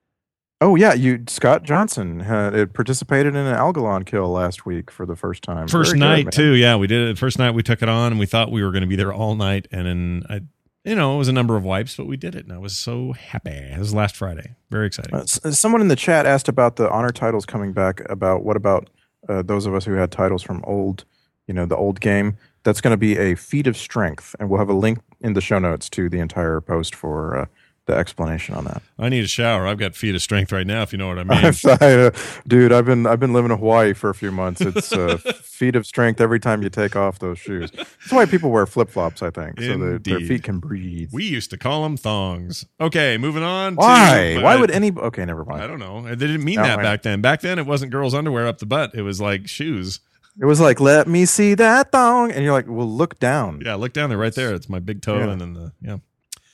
Oh yeah, you Scott Johnson had it participated in an Algalon kill last week for the first time. First Very good, night man. too. Yeah, we did it. First night we took it on, and we thought we were going to be there all night. And then I, you know, it was a number of wipes, but we did it, and I was so happy. It was last Friday. Very exciting. Uh, s- someone in the chat asked about the honor titles coming back. About what about uh, those of us who had titles from old, you know, the old game? That's going to be a feat of strength, and we'll have a link in the show notes to the entire post for uh, the explanation on that. I need a shower. I've got feet of strength right now, if you know what I mean. I, uh, dude, I've been I've been living in Hawaii for a few months. It's uh, feet of strength every time you take off those shoes. That's why people wear flip flops, I think, so that their Indeed. feet can breathe. We used to call them thongs. Okay, moving on. Why? To, Why uh, would any? Okay, never I mind. don't know. They didn't mean No, that I- back then. Back then, it wasn't girls' underwear up the butt. It was like shoes. It was like, let me see that thong, and you're like, well, look down. Yeah, look down there, right there. It's my big toe, Yeah. and then the yeah.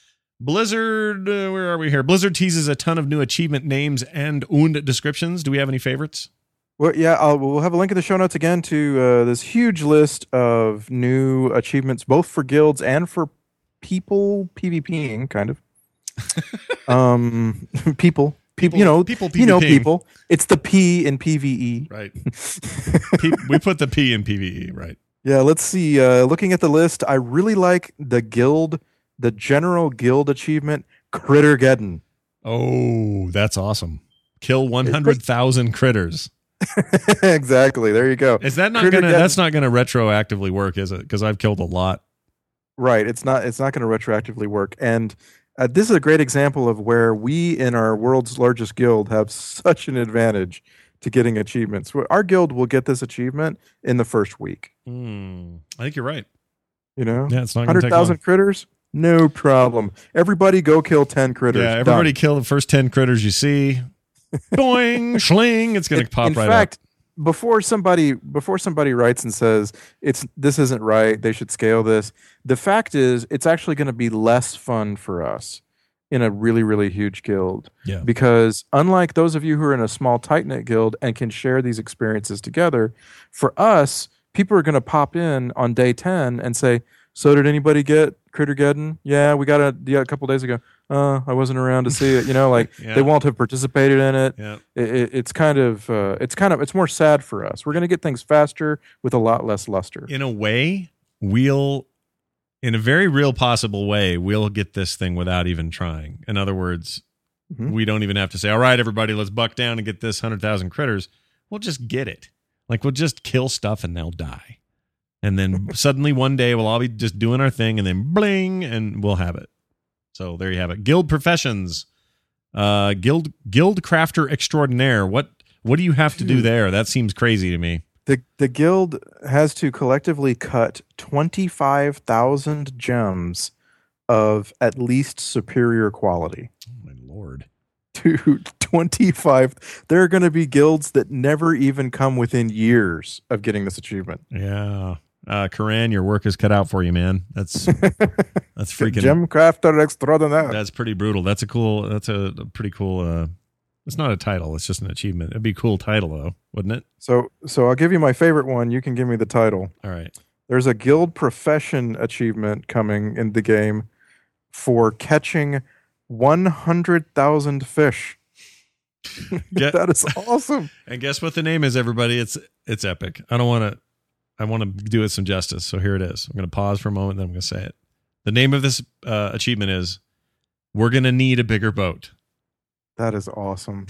Blizzard, uh, where are we here? Blizzard teases a ton of new achievement names and und descriptions. Do we have any favorites? Well, yeah, I'll, we'll have a link in the show notes again to uh, this huge list of new achievements, both for guilds and for people PvPing, kind of. um, people, people, you know, people you know, PvPing. people. It's the P in PvE. Right. P- we put the P in PvE, right? Yeah, let's see. Uh, looking at the list, I really like the guild, the general guild achievement, Crittergeddon. Oh, that's awesome. Kill one hundred thousand critters. Exactly. There you go. Is that not going to, Crittergeddon. that's not going to retroactively work, is it? Because I've killed a lot. Right. It's not. It's not going to retroactively work. And uh, this is a great example of where we, in our world's largest guild, have such an advantage to getting achievements. Our guild will get this achievement in the first week. Hmm. I think you're right. You know, Yeah, it's not going to hundred take thousand long. critters, no problem. Everybody, go kill ten critters. Yeah, everybody Done. kill the first ten critters you see. Boing, schling. It's going In- to pop in right fact, up. before somebody before somebody writes and says it's this isn't right, they should scale this. The fact is, it's actually going to be less fun for us in a really really huge guild Yeah. because unlike those of you who are in a small tight knit guild and can share these experiences together, for us, people are going to pop in on day ten and say, "So did anybody get Crittergeddon? Yeah, we got it yeah, a couple days ago. Uh, I wasn't around to see it. You know, like Yeah. they won't have participated in it. Yeah. It, it, it's kind of, uh, it's kind of, it's more sad for us. We're going to get things faster with a lot less luster. In a way, we'll, in a very real possible way, we'll get this thing without even trying. In other words, Mhm. we don't even have to say, all right, everybody, let's buck down and get this one hundred thousand critters. We'll just get it. Like, we'll just kill stuff and they'll die. And then suddenly one day we'll all be just doing our thing and then bling, and we'll have it. So there you have it. Guild professions. Uh, guild guild crafter extraordinaire. What what do you have to do there? That seems crazy to me. The the guild has to collectively cut twenty-five thousand gems of at least superior quality. Oh my lord. Dude, twenty-five. There are going to be guilds that never even come within years of getting this achievement. Yeah. Uh, Karan, your work is cut out for you, man. That's that's freaking. Gem crafter extraordinaire. That's pretty brutal. That's a cool. That's a, a pretty cool. Uh, it's not a title. It's just an achievement. It'd be a cool title though, wouldn't it? So so I'll give you my favorite one. You can give me the title. All right. There's a guild profession achievement coming in the game for catching one hundred thousand fish. Get- That is awesome. And guess what the name is, everybody? It's it's epic. I don't want to. I want to do it some justice. So here it is. I'm going to pause for a moment, then I'm going to say it. The name of this uh, achievement is "We're Gonna Need a Bigger Boat." That is awesome.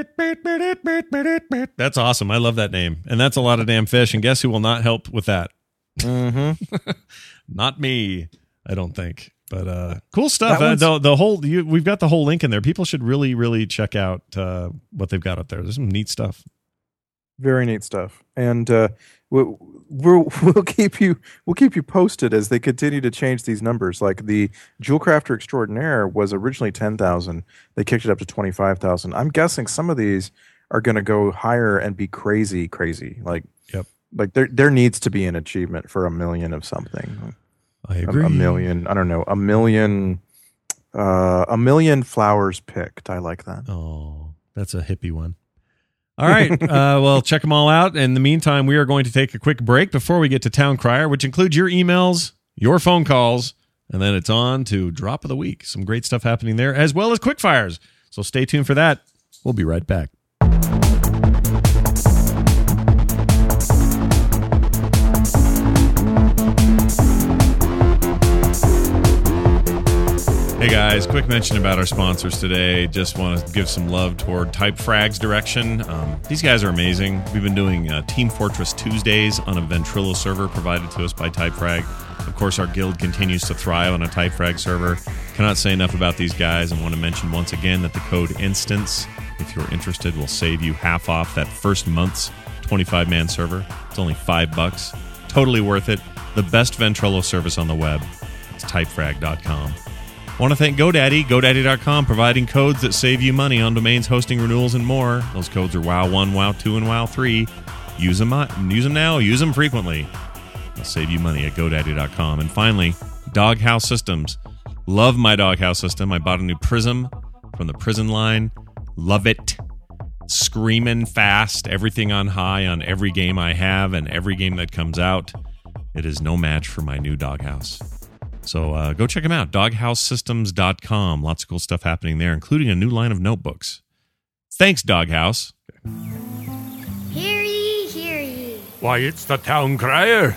That's awesome. I love that name, and that's a lot of damn fish. And guess who will not help with that? Mm-hmm. Not me, I don't think. But uh, cool stuff. That Uh, one's- the the whole you, we've got the whole link in there. People should really really check out uh, what they've got up there. There's some neat stuff. Very neat stuff, and uh, we'll, we'll we'll keep you we'll keep you posted as they continue to change these numbers. Like the Jewel Crafter Extraordinaire was originally ten thousand. They kicked it up to twenty five thousand. I'm guessing some of these are going to go higher and be crazy, crazy. Like Yep. like there there needs to be an achievement for a million of something. I A, agree. a million. I don't know. A million. Uh, a million flowers picked. I like that. Oh, that's a hippie one. All right. Uh, well, check them all out. In the meantime, we are going to take a quick break before we get to Town Crier, which includes your emails, your phone calls, and then it's on to Drop of the Week. Some great stuff happening there, as well as Quickfires. So stay tuned for that. We'll be right back. Hey guys, quick mention about our sponsors today. Just want to give some love toward Typefrag's direction. Um, these guys are amazing. We've been doing uh, Team Fortress Tuesdays on a Ventrilo server provided to us by Typefrag. Of course, our guild continues to thrive on a Typefrag server. Cannot say enough about these guys, and want to mention once again that the code INSTANCE, if you're interested, will save you half off that first month's twenty-five man server. It's only five bucks. Totally worth it. The best Ventrilo service on the web. It's typefrag dot com. I want to thank GoDaddy, GoDaddy dot com, providing codes that save you money on domains, hosting, renewals, and more. Those codes are WOW one, WOW two, and WOW three. Use them, use them now. Use them frequently. They'll save you money at GoDaddy dot com. And finally, Doghouse Systems. Love my Doghouse system. I bought a new Prism from the Prison line. Love it. Screaming fast. Everything on high on every game I have and every game that comes out. It is no match for my new Doghouse. So uh, go check them out, doghouse systems dot com. Lots of cool stuff happening there, including a new line of notebooks. Thanks, Doghouse. Hear ye, hear ye. Why, it's the Town Crier.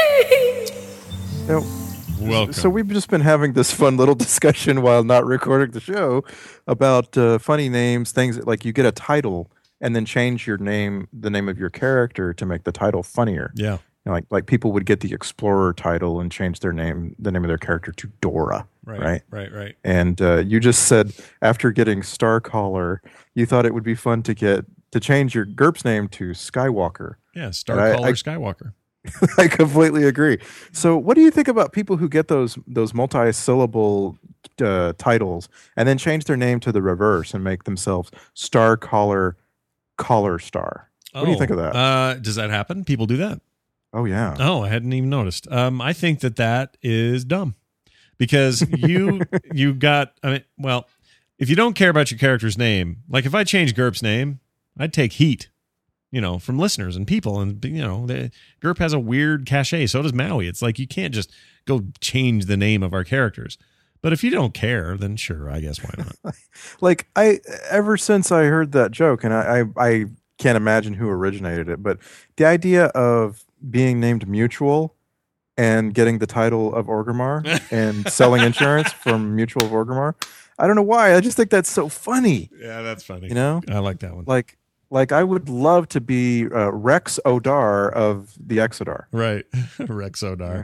Now, Welcome. so we've just been having this fun little discussion while not recording the show about uh, funny names, things that, like you get a title and then change your name, the name of your character to make the title funnier. Yeah. You know, like like people would get the Explorer title and change their name, the name of their character to Dora, Right, right? right, right. And uh, you just said after getting Starcaller, you thought it would be fun to get to change your GURPS name to Skywalker. Yeah, And I- Starcaller I- Skywalker. I completely agree. So, what do you think about people who get those those multi-syllable uh, titles and then change their name to the reverse and make themselves Starcaller, Caller Star? What do you think of that? Uh, does that happen? People do that. Oh yeah. Oh, I hadn't even noticed. Um, I think that that is dumb because you you got. I mean, well, if you don't care about your character's name, like if I change GURP's name, I'd take heat, you know, from listeners and people, and you know, the, GURP has a weird cachet. So does Maui. It's like you can't just go change the name of our characters. But if you don't care, then sure, I guess why not? Like I, ever since I heard that joke, and I, I, I can't imagine who originated it, but the idea of being named Mutual and getting the title of Orgrimmar and selling insurance from Mutual of Orgrimmar, I don't know why. I just think that's so funny. Yeah, that's funny. You know, I like that one. like like I would love to be uh, Rex Odar of the Exodar, Right, Rex Odar.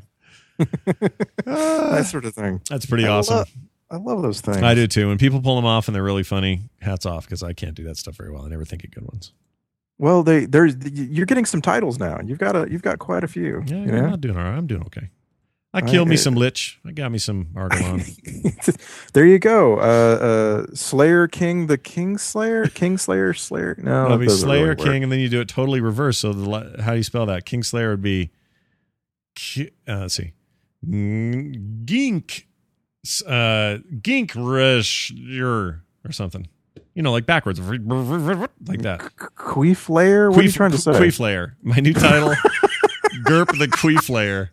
that sort of thing. That's pretty I awesome. love- I love those things. I do too. When people pull them off and they're really funny, hats off because I can't do that stuff very well. I never think of good ones. Well, they there's you're getting some titles now. You've got a you've got quite a few. Yeah, you I'm know? not doing all right. I'm doing okay. I I- killed me I- some Lich. I got me some Argalon. There you go. Uh, uh, Slayer King, the King Slayer, King Slayer, Slayer. No, It'll it be doesn't Slayer really work. King, and then you do it totally reverse. So the le- how do you spell that? King Slayer would be Ki- uh, let's see, Mm, Gink, uh, Gink Risher or something. You know, like backwards, like that. Queef Layer. What are you trying to say? Queef Layer. My new title, GURP the Queef Layer.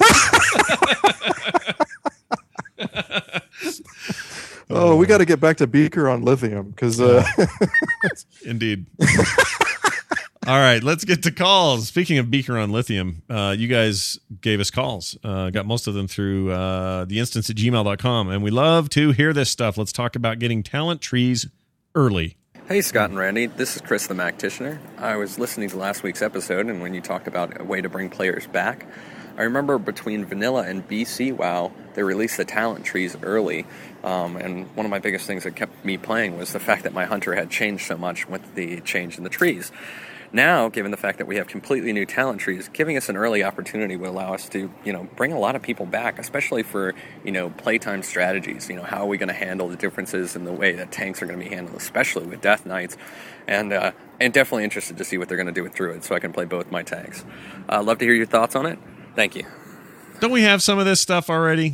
Oh, we got to get back to Beaker on lithium because uh, Indeed. All right, let's get to calls. Speaking of Beaker on Lithium, uh, you guys gave us calls. Uh, got most of them through uh, the instance at gmail dot com, and we love to hear this stuff. Let's talk about getting talent trees early. Hey, Scott and Randy. This is Chris the Macticianer. I was listening to last week's episode, and when you talked about a way to bring players back, I remember between Vanilla and B C WoW, they released the talent trees early, um, and one of my biggest things that kept me playing was the fact that my hunter had changed so much with the change in the trees. Now, given the fact that we have completely new talent trees, giving us an early opportunity will allow us to, you know, bring a lot of people back, especially for, you know, playtime strategies. You know, how are we going to handle the differences in the way that tanks are going to be handled, especially with Death Knights, and uh, and definitely interested to see what they're going to do with Druids, so I can play both my tanks. Uh, love to hear your thoughts on it. Thank you. Don't we have some of this stuff already?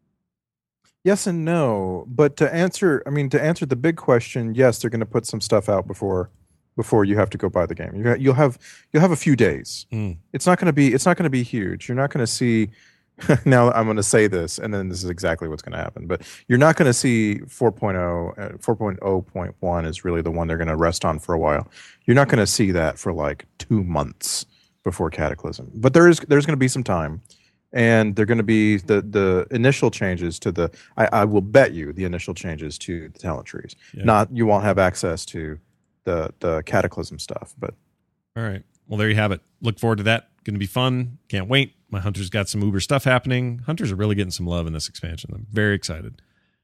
Yes and no, but to answer, I mean, to answer the big question, yes, they're going to put some stuff out before. Before you have to go buy the game, you you'll have you'll have a few days. Mm. It's not going to be it's not going to be huge. You're not going to see. Now I'm going to say this, and then this is exactly what's going to happen. But you're not going to see four point oh. Uh, four point oh point one is really the one they're going to rest on for a while. You're not going to see that for like two months before Cataclysm. But there is there's going to be some time, and they're going to be the the initial changes to the. I, I will bet you the initial changes to the talent trees. Yeah. Not you won't have access to. The, the Cataclysm stuff, but all right. Well, there you have it. Look forward to that. Going to be fun. Can't wait. My Hunter's got some Uber stuff happening. Hunters are really getting some love in this expansion. I'm very excited.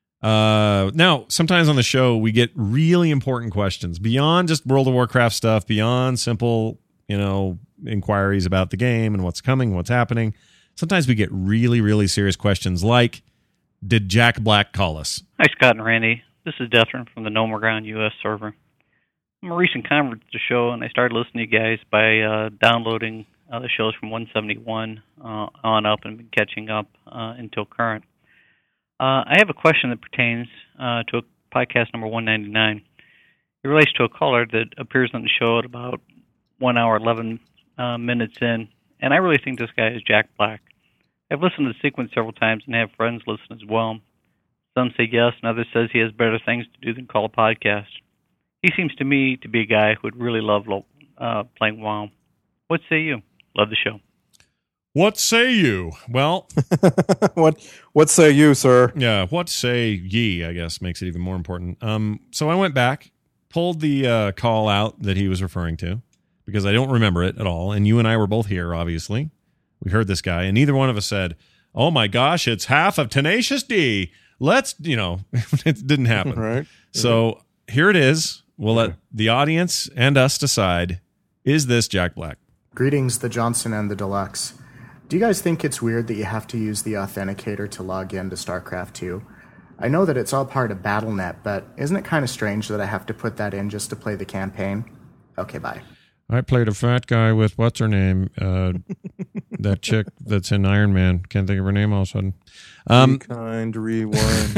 Uh, now, sometimes on the show, we get really important questions beyond just World of Warcraft stuff, beyond simple, you know, inquiries about the game and what's coming, what's happening. Sometimes we get really, really serious questions like, did Jack Black call us? Hi, Scott and Randy. This is Deathrin from the No More Ground U S server. I'm a recent convert to the show, and I started listening to you guys by uh, downloading uh, the shows from one seventy-one uh, on up and been catching up uh, until current. Uh, I have a question that pertains uh, to podcast number one ninety-nine. It relates to a caller that appears on the show at about one hour, eleven uh, minutes in, and I really think this guy is Jack Black. I've listened to the sequence several times and have friends listen as well. Some say yes, and others says he has better things to do than call a podcast. He seems to me to be a guy who would really love uh, playing WoW. What say you? Love the show. What say you? Well, what what say you, sir? Yeah, what say ye, I guess, makes it even more important. Um, so I went back, pulled the uh, call out that he was referring to, because I don't remember it at all. And you and I were both here, obviously. We heard this guy, and neither one of us said, oh my gosh, it's half of Tenacious D. Let's, you know, it didn't happen. Right. So here it is. We'll let the audience and us decide, is this Jack Black? Greetings, the Johnson and the Deluxe. Do you guys think it's weird that you have to use the authenticator to log in to StarCraft two? I know that it's all part of Battle dot net, but isn't it kind of strange that I have to put that in just to play the campaign? Okay, bye. I played a fat guy with, what's her name? Uh, that chick that's in Iron Man. Can't think of her name all of a sudden. Um, Be kind, rewind.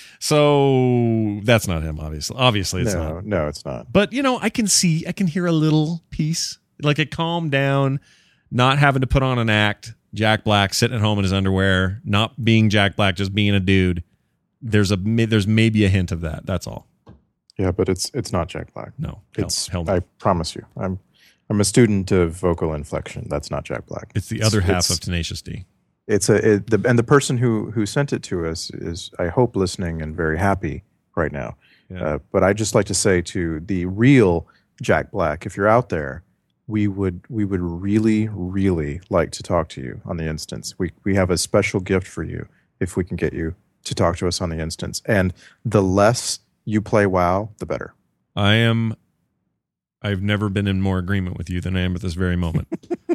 So that's not him, obviously. Obviously, it's no, not. No, it's not. But, you know, I can see, I can hear a little piece. Like a calm down, not having to put on an act. Jack Black sitting at home in his underwear, not being Jack Black, just being a dude. There's a there's maybe a hint of that. That's all. Yeah, but it's it's not Jack Black. No, it's. Hell, hell no. I promise you, I'm I'm a student of vocal inflection. That's not Jack Black. It's the other it's, half it's, of Tenacious D. It's a it, the, and the person who who sent it to us is, I hope, listening and very happy right now. Yeah. Uh, but I just like to say to the real Jack Black, if you're out there, we would we would really really like to talk to you on the instance. We we have a special gift for you if we can get you to talk to us on the instance. And the less you play WoW, the better. I am. I've never been in more agreement with you than I am at this very moment.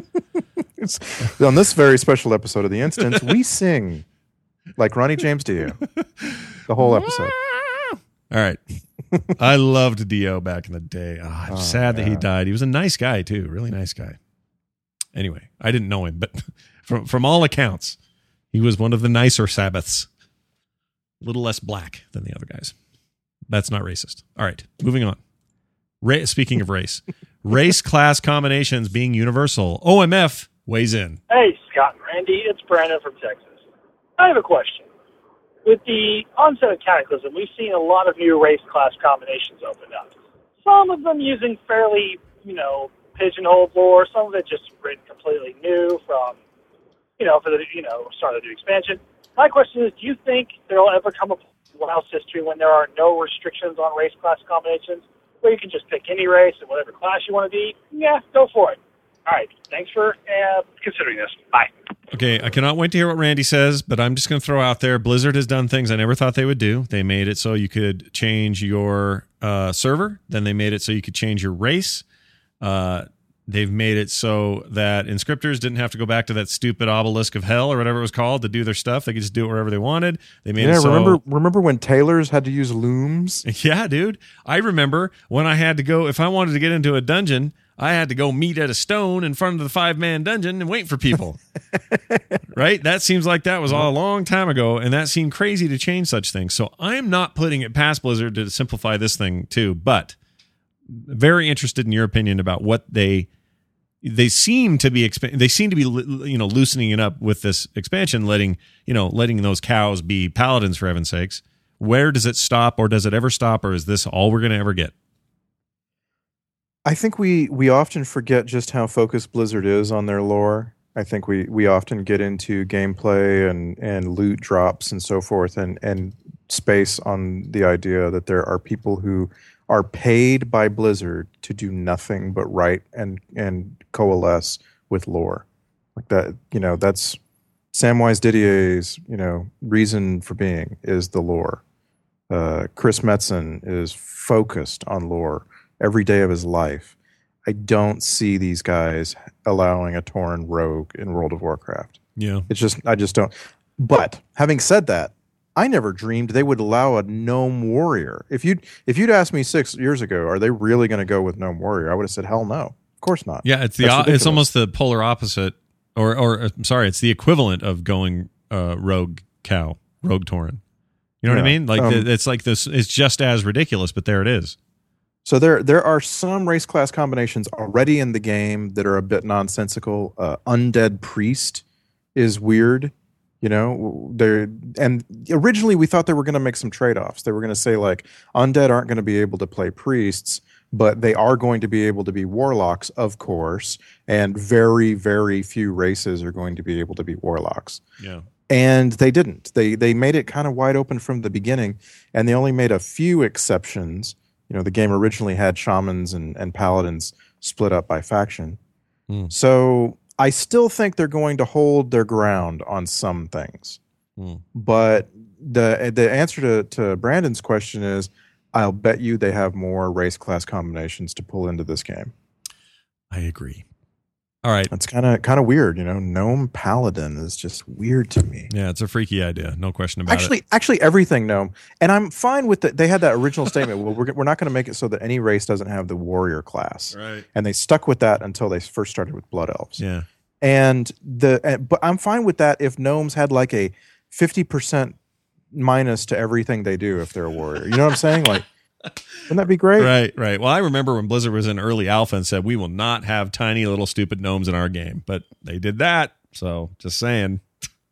On this very special episode of the instance, we sing like Ronnie James Dio the whole episode. All right. I loved Dio back in the day. Oh, I'm oh, sad yeah. that he died. He was a nice guy too, really nice guy. Anyway, I didn't know him, but from from all accounts, he was one of the nicer Sabbaths. A little less black than the other guys. That's not racist. All right, moving on. Ra- speaking of race, race class combinations being universal. O M F weighs in. Hey, Scott and Randy, it's Brandon from Texas. I have a question. With the onset of Cataclysm, we've seen a lot of new race class combinations open up. Some of them using fairly, you know, pigeonholed lore, some of it just written completely new from, you know, for the, you know, start of the new expansion. My question is, do you think there will ever come a point in WoW's history when there are no restrictions on race class combinations, where you can just pick any race and whatever class you want to be? Yeah, go for it. All right, thanks for uh, considering this. Bye. Okay, I cannot wait to hear what Randy says, but I'm just going to throw out there, Blizzard has done things I never thought they would do. They made it so you could change your uh, server. Then they made it so you could change your race. Uh, they've made it so that inscriptors didn't have to go back to that stupid obelisk of hell or whatever it was called to do their stuff. They could just do it wherever they wanted. They made yeah, it so... remember, remember when tailors had to use looms? Yeah, dude. I remember when I had to go, if I wanted to get into a dungeon, I had to go meet at a stone in front of the five-man dungeon and wait for people. Right? That seems like that was all a long time ago, and that seemed crazy to change such things. So I'm not putting it past Blizzard to simplify this thing too, but very interested in your opinion about what they they seem to be exp- they seem to be you know loosening it up with this expansion, letting you know letting those cows be paladins for heaven's sakes. Where does it stop, or does it ever stop, or is this all we're going to ever get? I think we, we often forget just how focused Blizzard is on their lore. I think we, we often get into gameplay and, and loot drops and so forth and, and space on the idea that there are people who are paid by Blizzard to do nothing but write and, and coalesce with lore. Like that, you know, that's Samwise Didier's, you know, reason for being is the lore. Uh, Chris Metzen is focused on lore every day of his life. I don't see these guys allowing a Tauren rogue in World of Warcraft. Yeah. It's just, I just don't. But having said that, I never dreamed they would allow a gnome warrior. If you'd, if you'd asked me six years ago, are they really going to go with gnome warrior? I would have said, hell no. Of course not. Yeah, it's the o- it's almost the polar opposite, or, or I'm sorry, it's the equivalent of going uh, rogue cow, rogue Tauren. You know Yeah. what I mean? Like Um, the, it's like this. It's just as ridiculous, but there it is. So there there are some race class combinations already in the game that are a bit nonsensical. Uh, Undead Priest is weird, you know. There and originally we thought they were going to make some trade offs. They were going to say like undead aren't going to be able to play priests, but they are going to be able to be warlocks, of course. And very very few races are going to be able to be warlocks. Yeah. And they didn't. They they made it kind of wide open from the beginning, and they only made a few exceptions. You know, the game originally had shamans and, and paladins split up by faction. Mm. So I still think they're going to hold their ground on some things. Mm. But the the answer to, to Brandon's question is, I'll bet you they have more race class combinations to pull into this game. I agree. All right. It's kind of kind of weird, you know. Gnome Paladin is just weird to me. Yeah, it's a freaky idea. No question about Actually, it. actually, everything gnome, and I'm fine with that. They had that original statement. Well, we're we're not going to make it so that any race doesn't have the warrior class, Right. and they stuck with that until they first started with blood elves. Yeah. And the and, but I'm fine with that if gnomes had like a fifty percent minus to everything they do if they're a warrior. You know what I'm saying? Like, wouldn't that be great? Right, right. Well, I remember when Blizzard was in early alpha and said, we will not have tiny little stupid gnomes in our game. But they did that. So just saying.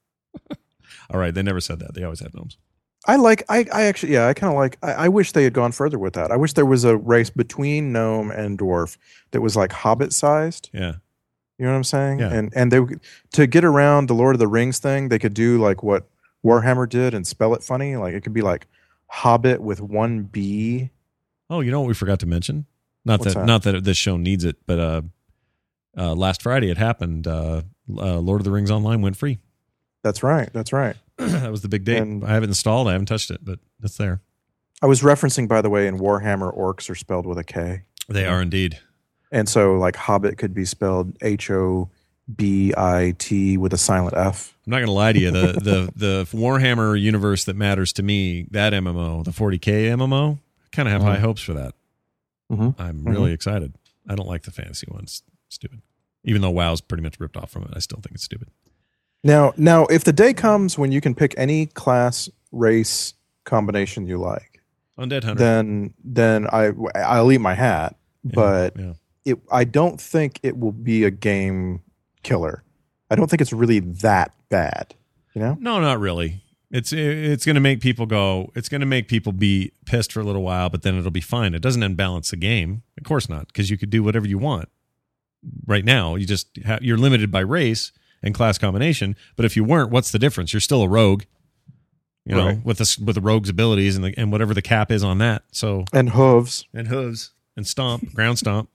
All right. They never said that. They always had gnomes. I like, I, I actually, yeah, I kind of like, I, I wish they had gone further with that. I wish there was a race between gnome and dwarf that was like hobbit sized. Yeah. You know what I'm saying? Yeah. And and they to get around the Lord of the Rings thing, they could do like what Warhammer did and spell it funny. Like it could be like Hobbit with one B. Oh, you know what we forgot to mention? Not What's that, that? not that this show needs it, but uh, uh, last Friday it happened. Uh, uh, Lord of the Rings Online went free. That's right. That's right. That was the big date. And- I have it installed. I haven't touched it, but it's there. I was referencing, by the way, in Warhammer, orcs are spelled with a K. They are indeed. And so, like, Hobbit could be spelled H O B I T with a silent F. I'm not going to lie to you. The, the the Warhammer universe that matters to me, that M M O, the forty K M M O, I kind of have Mhm. high hopes for that. Mm-hmm. I'm really excited. I don't like the fantasy ones. Stupid. Even though WoW's pretty much ripped off from it, I still think it's stupid. Now, now, if the day comes when you can pick any class, race combination you like, Undead Hunter. then then I I'll eat my hat. Yeah, But yeah. it I don't think it will be a game killer. I don't think it's really that bad. You know? No, not really. It's it's going to make people go. It's going to make people be pissed for a little while, but then it'll be fine. It doesn't unbalance the game, of course not, because you could do whatever you want. right now. You just ha- you're limited by race and class combination. But if you weren't, what's the difference? You're still a rogue, you know, Right. with the with the rogue's abilities and the, and whatever the cap is on that. So And hooves. and hooves and stomp, ground stomp.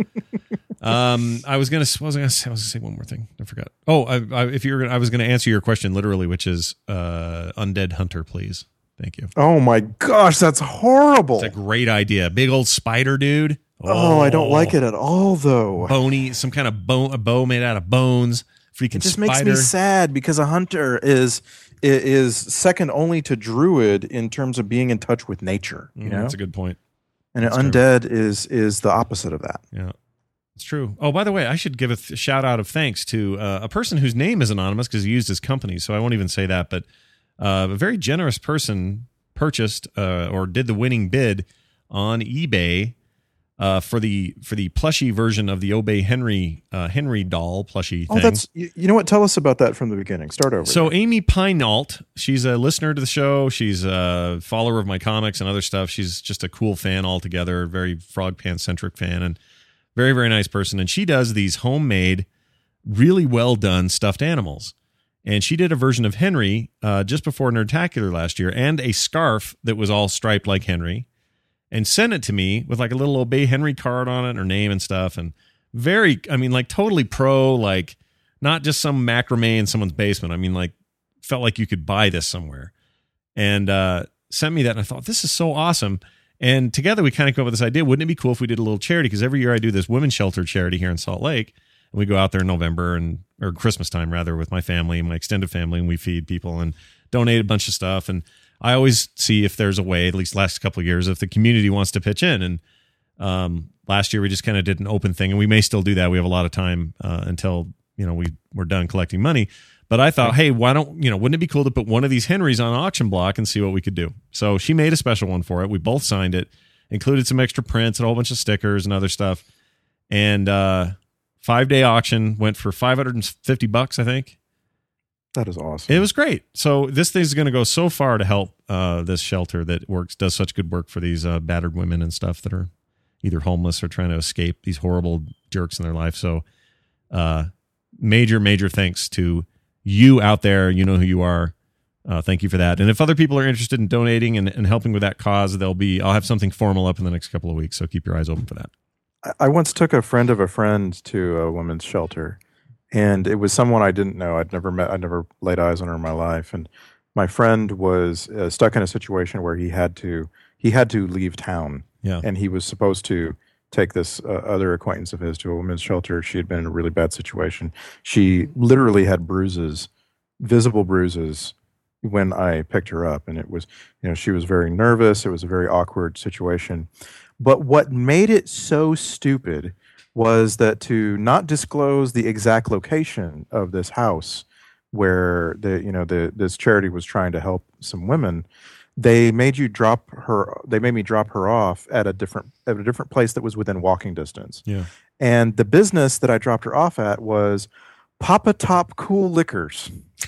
Um, I was gonna, what was I gonna say? I was gonna say one more thing. I forgot. Oh, I, I, if you're, gonna, I was gonna answer your question literally, which is uh, undead hunter, please. Thank you. Oh my gosh, that's horrible. It's a great idea. Big old spider dude. Oh, I don't like it at all, though. Bony, some kind of bone, a bow made out of bones. Freaking It just spider. makes me sad because a hunter is i- is second only to druid in terms of being in touch with nature. You Mm, know, that's a good point. and an That's true. undead is is the opposite of that. Yeah, it's true. Oh, by the way, I should give a th- shout out of thanks to uh, a person whose name is anonymous because he used his company, so I won't even say that. But uh, a very generous person purchased uh, or did the winning bid on eBay uh, for the for the plushie version of the Obey Henry uh, Henry doll plushie Oh, thing. that's you, you know what? Tell us about that from the beginning. Start over. So Amy Pineault, she's a listener to the show. She's a follower of my comics and other stuff. She's just a cool fan altogether, very Frog Pants centric fan, and very, very nice person. And she does these homemade, really well done stuffed animals. And she did a version of Henry uh, just before Nerdtacular last year, and a scarf that was all striped like Henry, and sent it to me with like a little Obey Henry card on it, her name and stuff. And very, I mean, like totally pro, like not just some macrame in someone's basement. I mean, like felt like you could buy this somewhere. And uh, sent me that, and I thought, this is so awesome. And together we kind of come up with this idea. Wouldn't it be cool if we did a little charity? Because every year I do this women's shelter charity here in Salt Lake. And we go out there in November and or Christmas time rather with my family, my extended family, and we feed people and donate a bunch of stuff. And I always see if there's a way, at least last couple of years, if the community wants to pitch in. And um, last year we just kind of did an open thing, and we may still do that. We have a lot of time uh, until you know we we're done collecting money. But I thought, hey, why don't you know? Wouldn't it be cool to put one of these Henrys on auction block and see what we could do? So she made a special one for it. We both signed it, included some extra prints and a whole bunch of stickers and other stuff. And uh, five day auction went for five hundred fifty bucks, I think. That is awesome. It was great. So this thing's going to go so far to help uh, this shelter that works does such good work for these uh, battered women and stuff that are either homeless or trying to escape these horrible jerks in their life. So uh, major, major thanks to you out there. You know who you are. Uh, thank you for that. And if other people are interested in donating and, and helping with that cause, there'll be I'll have something formal up in the next couple of weeks. So keep your eyes open for that. I once took a friend of a friend to a women's shelter, and it was someone I didn't know. I'd never met. I'd never laid eyes on her in my life. And my friend was uh, stuck in a situation where he had to he had to leave town. Yeah. And he was supposed to take this uh, other acquaintance of his to a women's shelter. She had been in a really bad situation. She literally had bruises, visible bruises, when I picked her up, and it was, you know, she was very nervous. It was a very awkward situation. But what made it so stupid was that to not disclose the exact location of this house where the you know the this charity was trying to help some women, they made you drop her. They made me drop her off at a different at a different place that was within walking distance. Yeah. And the business that I dropped her off at was Papa Top Cool Liquors.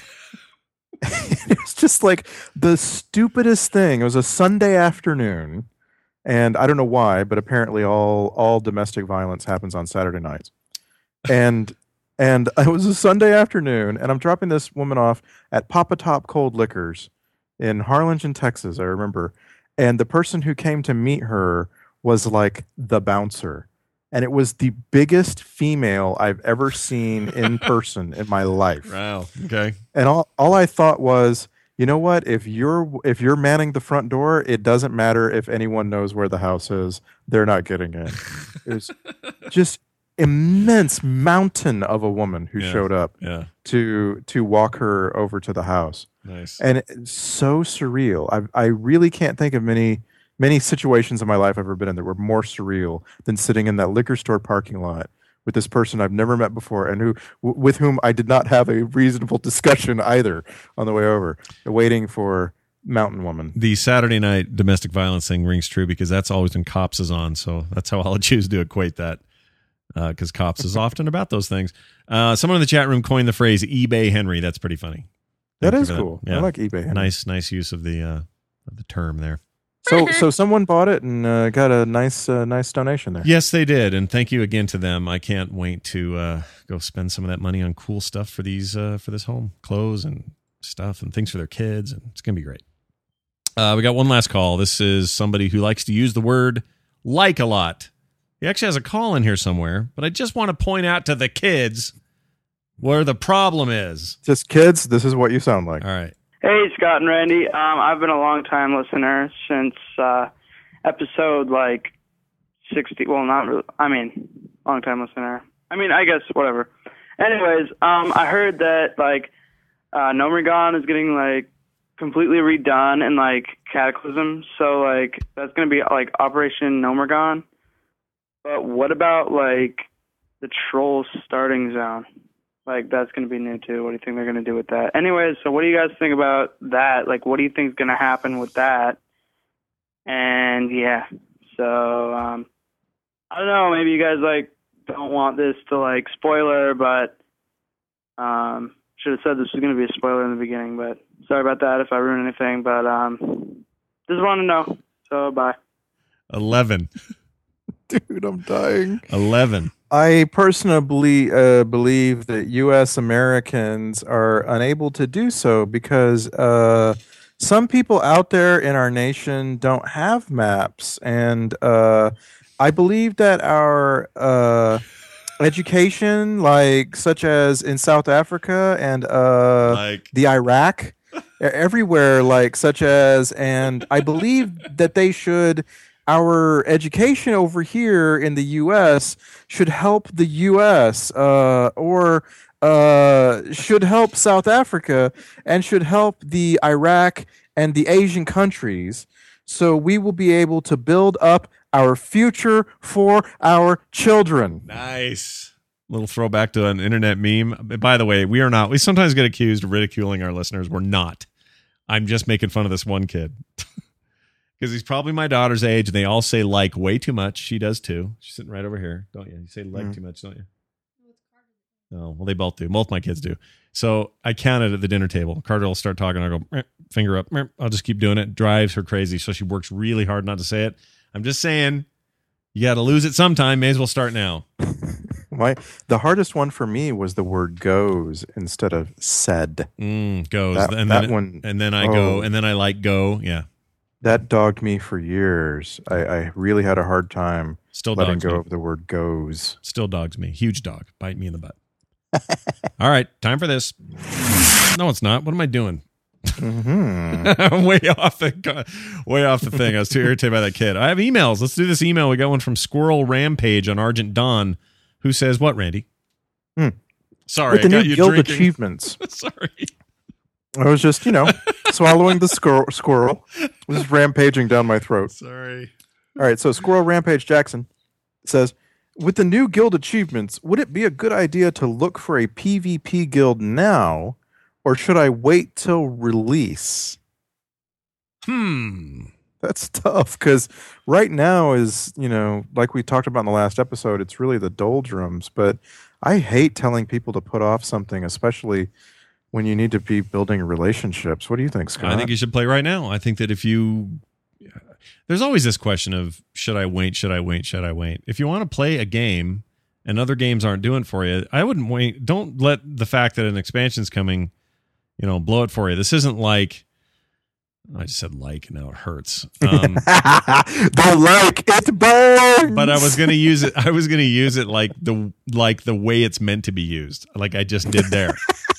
It was just like the stupidest thing. It was a Sunday afternoon, and I don't know why, but apparently all all domestic violence happens on Saturday nights. And and it was a Sunday afternoon, and I'm dropping this woman off at Papa Top Cold Liquors in Harlingen, Texas, I remember. And the person who came to meet her was like the bouncer. And it was the biggest female I've ever seen in person in my life. Wow. Okay. And all, all I thought was, you know what? If you're if you're manning the front door, it doesn't matter if anyone knows where the house is. They're not getting in. It was just immense mountain of a woman who Yeah. showed up Yeah. to to walk her over to the house. Nice. And it's so surreal. I I really can't think of many many situations in my life I've ever been in that were more surreal than sitting in that liquor store parking lot with this person I've never met before and who w- with whom I did not have a reasonable discussion either on the way over, waiting for Mountain Woman. The Saturday night domestic violence thing rings true because that's always when Cops is on. So that's how I'll choose to equate that because uh, Cops is often about those things. Uh, someone in the chat room coined the phrase eBay Henry. That's pretty funny. That Thank you is for cool. Yeah. I like eBay Henry. Nice, nice use of the uh, of the term there. So, so someone bought it and uh, got a nice, uh, nice donation there. Yes, they did, and thank you again to them. I can't wait to uh, go spend some of that money on cool stuff for these uh, for this home, clothes and stuff, and things for their kids, and it's gonna be great. Uh, we got one last call. This is somebody who likes to use the word "like" a lot. He actually has a call in here somewhere, but I just want to point out to the kids where the problem is. Just kids, this is what you sound like. All right. Hey, Scott and Randy. Um, I've been a long-time listener since uh, episode, like, sixty. Well, not really. I mean, long-time listener. I mean, I guess, whatever. Anyways, um, I heard that, like, uh, Nomergon is getting, like, completely redone in, like, Cataclysm. So, like, that's going to be, like, Operation Nomergon. But what about, like, the Trolls starting zone? Like, that's going to be new, too. What do you think they're going to do with that? Anyways, so what do you guys think about that? Like, what do you think is going to happen with that? And, yeah. So, um, I don't know. Maybe you guys, like, don't want this to, like, spoiler, but um, should have said this was going to be a spoiler in the beginning. But sorry about that if I ruined anything. But um, just want to know. So, bye. eleven. Dude, I'm dying. eleven. I personally uh, believe that U S Americans are unable to do so because uh, some people out there in our nation don't have maps. And uh, I believe that our uh, education, like such as in South Africa and uh, like the Iraq, everywhere, like such as, and I believe that they should... Our education over here in the U S should help the U S uh, or uh, should help South Africa and should help the Iraq and the Asian countries. So we will be able to build up our future for our children. Nice. Little throwback to an internet meme. By the way, we are not. We sometimes get accused of ridiculing our listeners. We're not. I'm just making fun of this one kid. Because he's probably my daughter's age, and they all say like way too much. She does too. She's sitting right over here, don't you? You say like mm. too much, don't you? Oh, well, they both do. Both my kids do. So I counted at the dinner table. Carter will start talking. I go, finger up. I'll just keep doing it. Drives her crazy. So she works really hard not to say it. I'm just saying, you got to lose it sometime. May as well start now. My the hardest one for me was the word goes instead of said. Mm, goes. That, and that then, one. And then I oh. go, and then I like go. Yeah. That dogged me for years. I, I really had a hard time Still letting dogs go me. of the word goes. Still dogs me. Huge dog. Bite me in the butt. All right. Time for this. No, it's not. What am I doing? Mm-hmm. way off the way off the thing. I was too irritated by that kid. I have emails. Let's do this email. We got one from Squirrel Rampage on Argent Dawn, who says, what, Randy? Hmm. Sorry, With the I got new you guild drinking. achievements. Sorry. I was just, you know, swallowing the squirrel. Squirrel it was rampaging down my throat. Sorry. All right, so Squirrel Rampage Jackson says, with the new guild achievements, would it be a good idea to look for a PvP guild now, or should I wait till release? Hmm. That's tough, because right now is, you know, like we talked about in the last episode, it's really the doldrums, but I hate telling people to put off something, especially when you need to be building relationships. What do you think, Scott? I think you should play right now. I think that if you... There's always this question of, should I wait, should I wait, should I wait? If you want to play a game and other games aren't doing for you, I wouldn't wait. Don't let the fact that an expansion's coming, you know, blow it for you. This isn't like... I just said like, now it hurts. Um, the like, it burns! But I was going to use it, I was going to use it like the like the way it's meant to be used, like I just did there.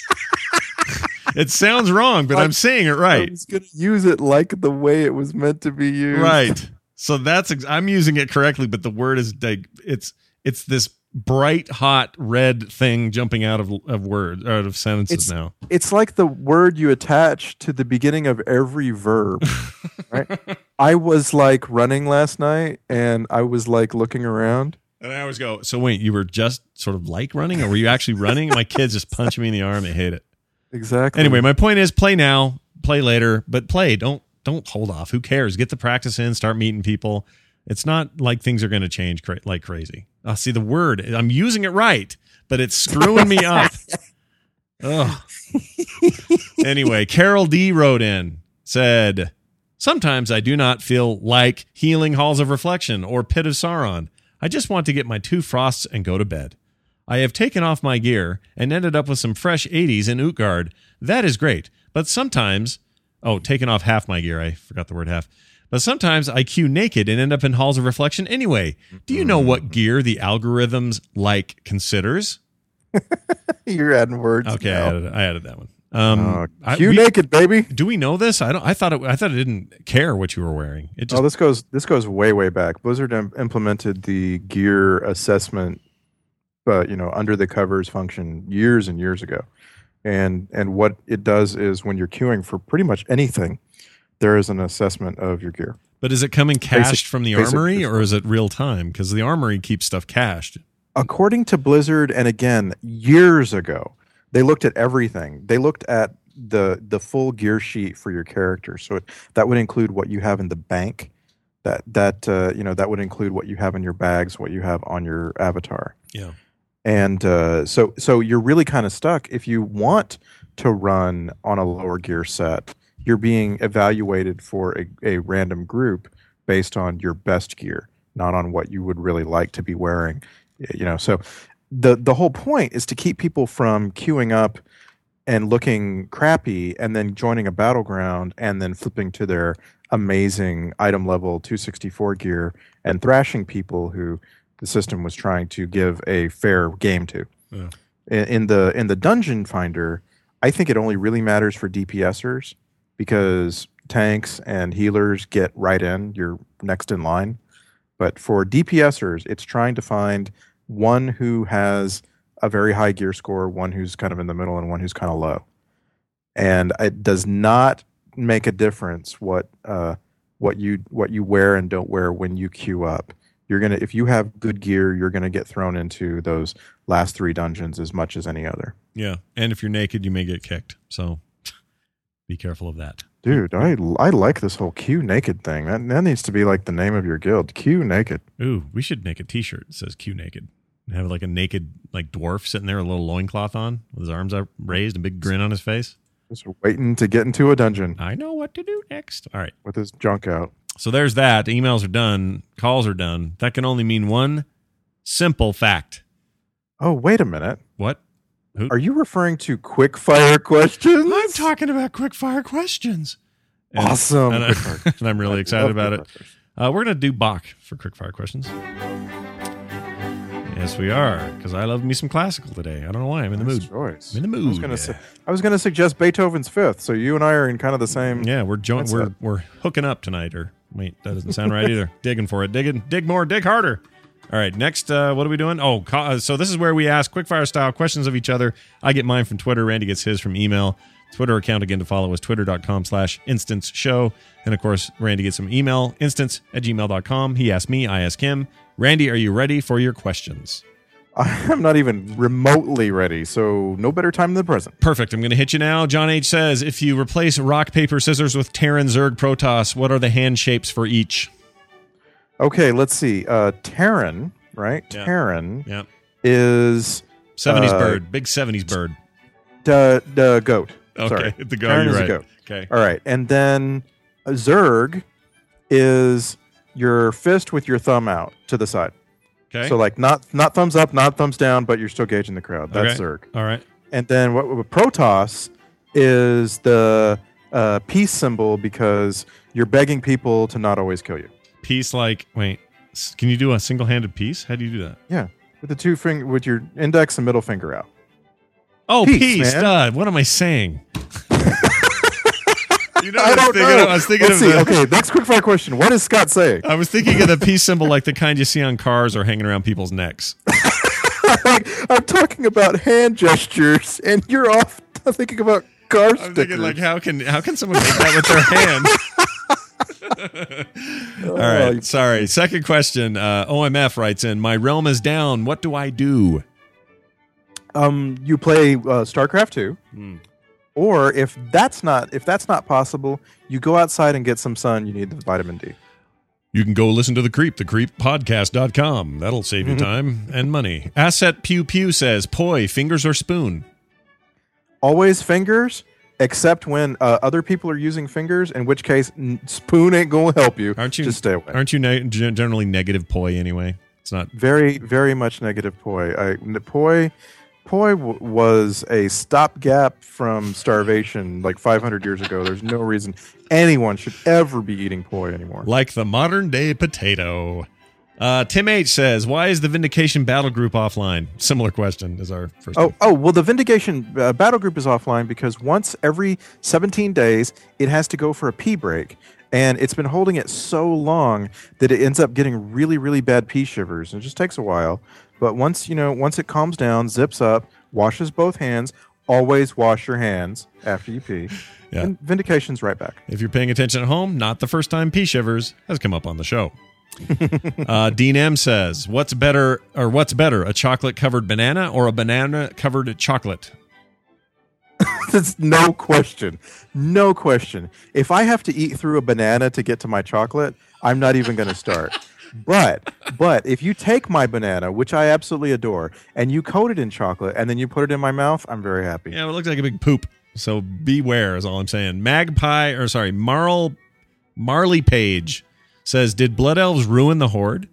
It sounds wrong, but I, I'm saying it right. I was going to use it like the way it was meant to be used. Right. So that's ex- I'm using it correctly, but the word is like it's it's this bright hot red thing jumping out of of words out of sentences it's, now. It's like the word you attach to the beginning of every verb. Right? I was like running last night, and I was like looking around. And I always go, so wait, you were just sort of like running, or were you actually running? My kids just punch me in the arm. They hate it. Exactly. Anyway, my point is, play now, play later, but play. Don't don't hold off. Who cares? Get the practice in. Start meeting people. It's not like things are going to change cra- like crazy. I oh, see the word. I'm using it right, but it's screwing me up. Ugh. Anyway, Carol D wrote in, said, Sometimes I do not feel like healing Halls of Reflection or Pit of Sauron. I just want to get my two frosts and go to bed. I have taken off my gear and ended up with some fresh eighties in Utgard. That is great, but sometimes... Oh, taken off half my gear. I forgot the word half. But sometimes I queue naked and end up in Halls of Reflection anyway. Do you know what gear the algorithms like considers? You're adding words. Okay, now. I added, I added that one. Um, uh, queue I, we, naked, baby. Do we know this? I don't. I thought it. I thought it didn't care what you were wearing. It just. Oh, this goes. This goes way, way back. Blizzard im- implemented the gear assessment, uh, you know, under the covers function years and years ago, and and what it does is when you're queuing for pretty much anything, there is an assessment of your gear. But is it coming cached basic, from the armory, basic, or is it real time? Because the armory keeps stuff cached. According to Blizzard, and again, years ago, they looked at everything. They looked at the the full gear sheet for your character. So it, that would include what you have in the bank. That that uh, you know that would include what you have in your bags, what you have on your avatar. Yeah. And uh, so so you're really kind of stuck if you want to run on a lower gear set. You're being evaluated for a, a random group based on your best gear, not on what you would really like to be wearing. You know, so the the whole point is to keep people from queuing up and looking crappy and then joining a battleground and then flipping to their amazing item level two sixty-four gear and thrashing people who the system was trying to give a fair game to. Yeah. In, in the in the Dungeon Finder, I think it only really matters for DPSers because tanks and healers get right in. You're next in line. But for DPSers, it's trying to find one who has a very high gear score, one who's kind of in the middle, and one who's kind of low. And it does not make a difference what uh, what you what you wear and don't wear when you queue up. You're gonna if you have good gear, you're gonna get thrown into those last three dungeons as much as any other. Yeah, and if you're naked, you may get kicked. So be careful of that. Dude, I, I like this whole Q Naked thing. That that needs to be like the name of your guild. Q Naked. Ooh, we should make a t-shirt that says Q Naked. And have like a naked like dwarf sitting there with a little loincloth on with his arms up raised and a big grin on his face. Just waiting to get into a dungeon. I know what to do next. All right. With his junk out. So there's that. Emails are done. Calls are done. That can only mean one simple fact. Oh, wait a minute. What? Who? Are you referring to quick fire questions? I'm talking about quick fire questions. And, awesome. And, I, and I'm really excited about it. Uh, we're going to do Bach for quick fire questions. Yes, we are, because I love me some classical today. I don't know why. I'm in the nice mood. Choice. I'm in the mood. I was gonna say, I was going to suggest Beethoven's Fifth, so you and I are in kind of the same. Yeah, we're jo- we're we're hooking up tonight. Or wait, that doesn't sound right either. Digging for it, digging, dig more, dig harder. All right, next, uh, what are we doing? Oh, co- so this is where we ask quickfire style questions of each other. I get mine from Twitter. Randy gets his from email. Twitter account again to follow is twitter.com slash instance show. And of course, Randy gets some email, instance at gmail dot com. He asked me, I ask him. Randy, are you ready for your questions? I'm not even remotely ready, so no better time than the present. Perfect. I'm going to hit you now. John H. says, if you replace rock, paper, scissors with Terran, Zerg, Protoss, what are the hand shapes for each? Okay, let's see. Uh, Terran, right? Yeah. Terran yeah. is... seventies uh, bird. Big seventies bird. The, the goat. Okay, Sorry. the goat. Terran You're is right. a goat. Okay. All right, and then a Zerg is your fist with your thumb out to the side. Okay. So like not not thumbs up, not thumbs down, but you're still gauging the crowd. That's Okay. Zerg. All right. And then what, what Protoss is the uh, peace symbol because you're begging people to not always kill you. Peace like, wait, s- can you do a single-handed peace? How do you do that? Yeah, with the two finger, with your index and middle finger out. Oh, Peace, peace. man. Duh. What am I saying? You know, I I, was don't thinking, know. I was thinking Let's of see. the, Okay, next quick fire question. What is Scott saying? I was thinking of the peace symbol like the kind you see on cars or hanging around people's necks. Like, I'm talking about hand gestures, and you're off thinking about car I'm stickers. thinking like, how can how can someone make that with their hand? All right, Oh, sorry. Second question. Uh, O M F writes in, my realm is down. What do I do? Um, you play uh, StarCraft two, Hmm. or if that's not if that's not possible, you go outside and get some sun. You need the vitamin D. You can go listen to The Creep, the creep podcast dot com. That'll save you time and money. Asset Pew Pew says, poi, fingers or spoon? Always fingers, except when uh, other people are using fingers, in which case n- spoon ain't going to help you. Aren't you? Just stay away. Aren't you ne- generally negative poi anyway? It's not very, very much negative poi. I, poi, poi w- was a stopgap from starvation like five hundred years ago. There's no reason anyone should ever be eating poi anymore. Like the modern day potato. Uh, Tim H says, "Why is the Vindication Battle Group offline?" Similar question as our first. Oh, one. oh well, the Vindication uh, Battle Group is offline because once every seventeen days it has to go for a pee break, and it's been holding it so long that it ends up getting really, really bad pee shivers. And it just takes a while, but once you know, once it calms down, zips up, washes both hands. Always wash your hands after you pee. Yeah. And Vindication's right back. If you're paying attention at home, not the first time pee shivers has come up on the show. uh, Dean M says, "What's better, or what's better, a chocolate covered banana or a banana covered chocolate?" That's no question. No question. If I have to eat through a banana to get to my chocolate, I'm not even going to start. But but if you take my banana, which I absolutely adore, and you coat it in chocolate and then you put it in my mouth, I'm very happy. Yeah, it looks like a big poop. So beware is all I'm saying. Magpie, or sorry, Marl Marley Page says, "Did Blood Elves ruin the Horde?"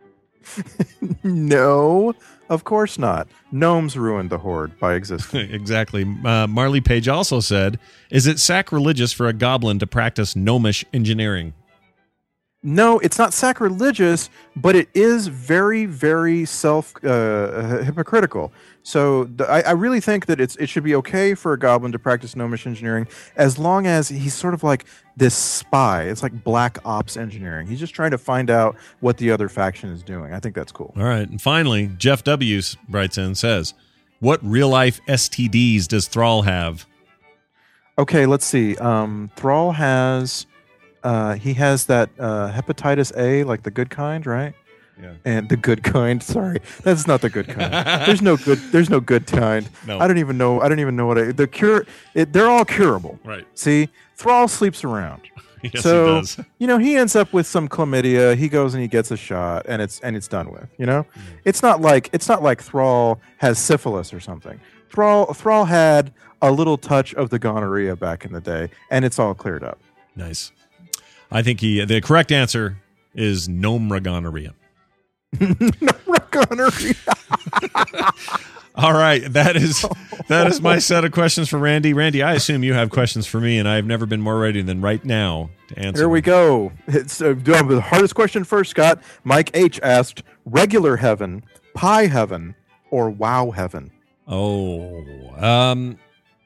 No, of course not. Gnomes ruined the Horde by existing. Exactly. Uh, Marley Page also said, "Is it sacrilegious for a goblin to practice gnomish engineering?" No, it's not sacrilegious, but it is very, very self uh, hypocritical. So th- I, I really think that it's it should be okay for a goblin to practice gnomish engineering as long as he's sort of like this spy. It's like black ops engineering. He's just trying to find out what the other faction is doing. I think that's cool. All right. And finally, Jeff W. writes in and says, "What real-life S T Ds does Thrall have?" Okay, let's see. Um, Thrall has... Uh, he has that uh, hepatitis A, like the good kind, right? Yeah. And the good kind. Sorry, that's not the good kind. There's no good. There's no good kind. No. I don't even know. I don't even know what I. The cure. It, they're all curable. Right. See, Thrall sleeps around. Yes, so, he does. You know, he ends up with some chlamydia. He goes and he gets a shot, and it's and it's done with. You know, mm. it's not like it's not like Thrall has syphilis or something. Thrall Thrall had a little touch of the gonorrhea back in the day, and it's all cleared up. Nice. I think he. The correct answer is Gnomragonorrhea. Gnomragonorrhea. All right, that is that is my set of questions for Randy. Randy, I assume you have questions for me, and I have never been more ready than right now to answer. Here we go. It's uh, the hardest question first, Scott. Mike H asked: regular heaven, pie heaven, or wow heaven? Oh, um,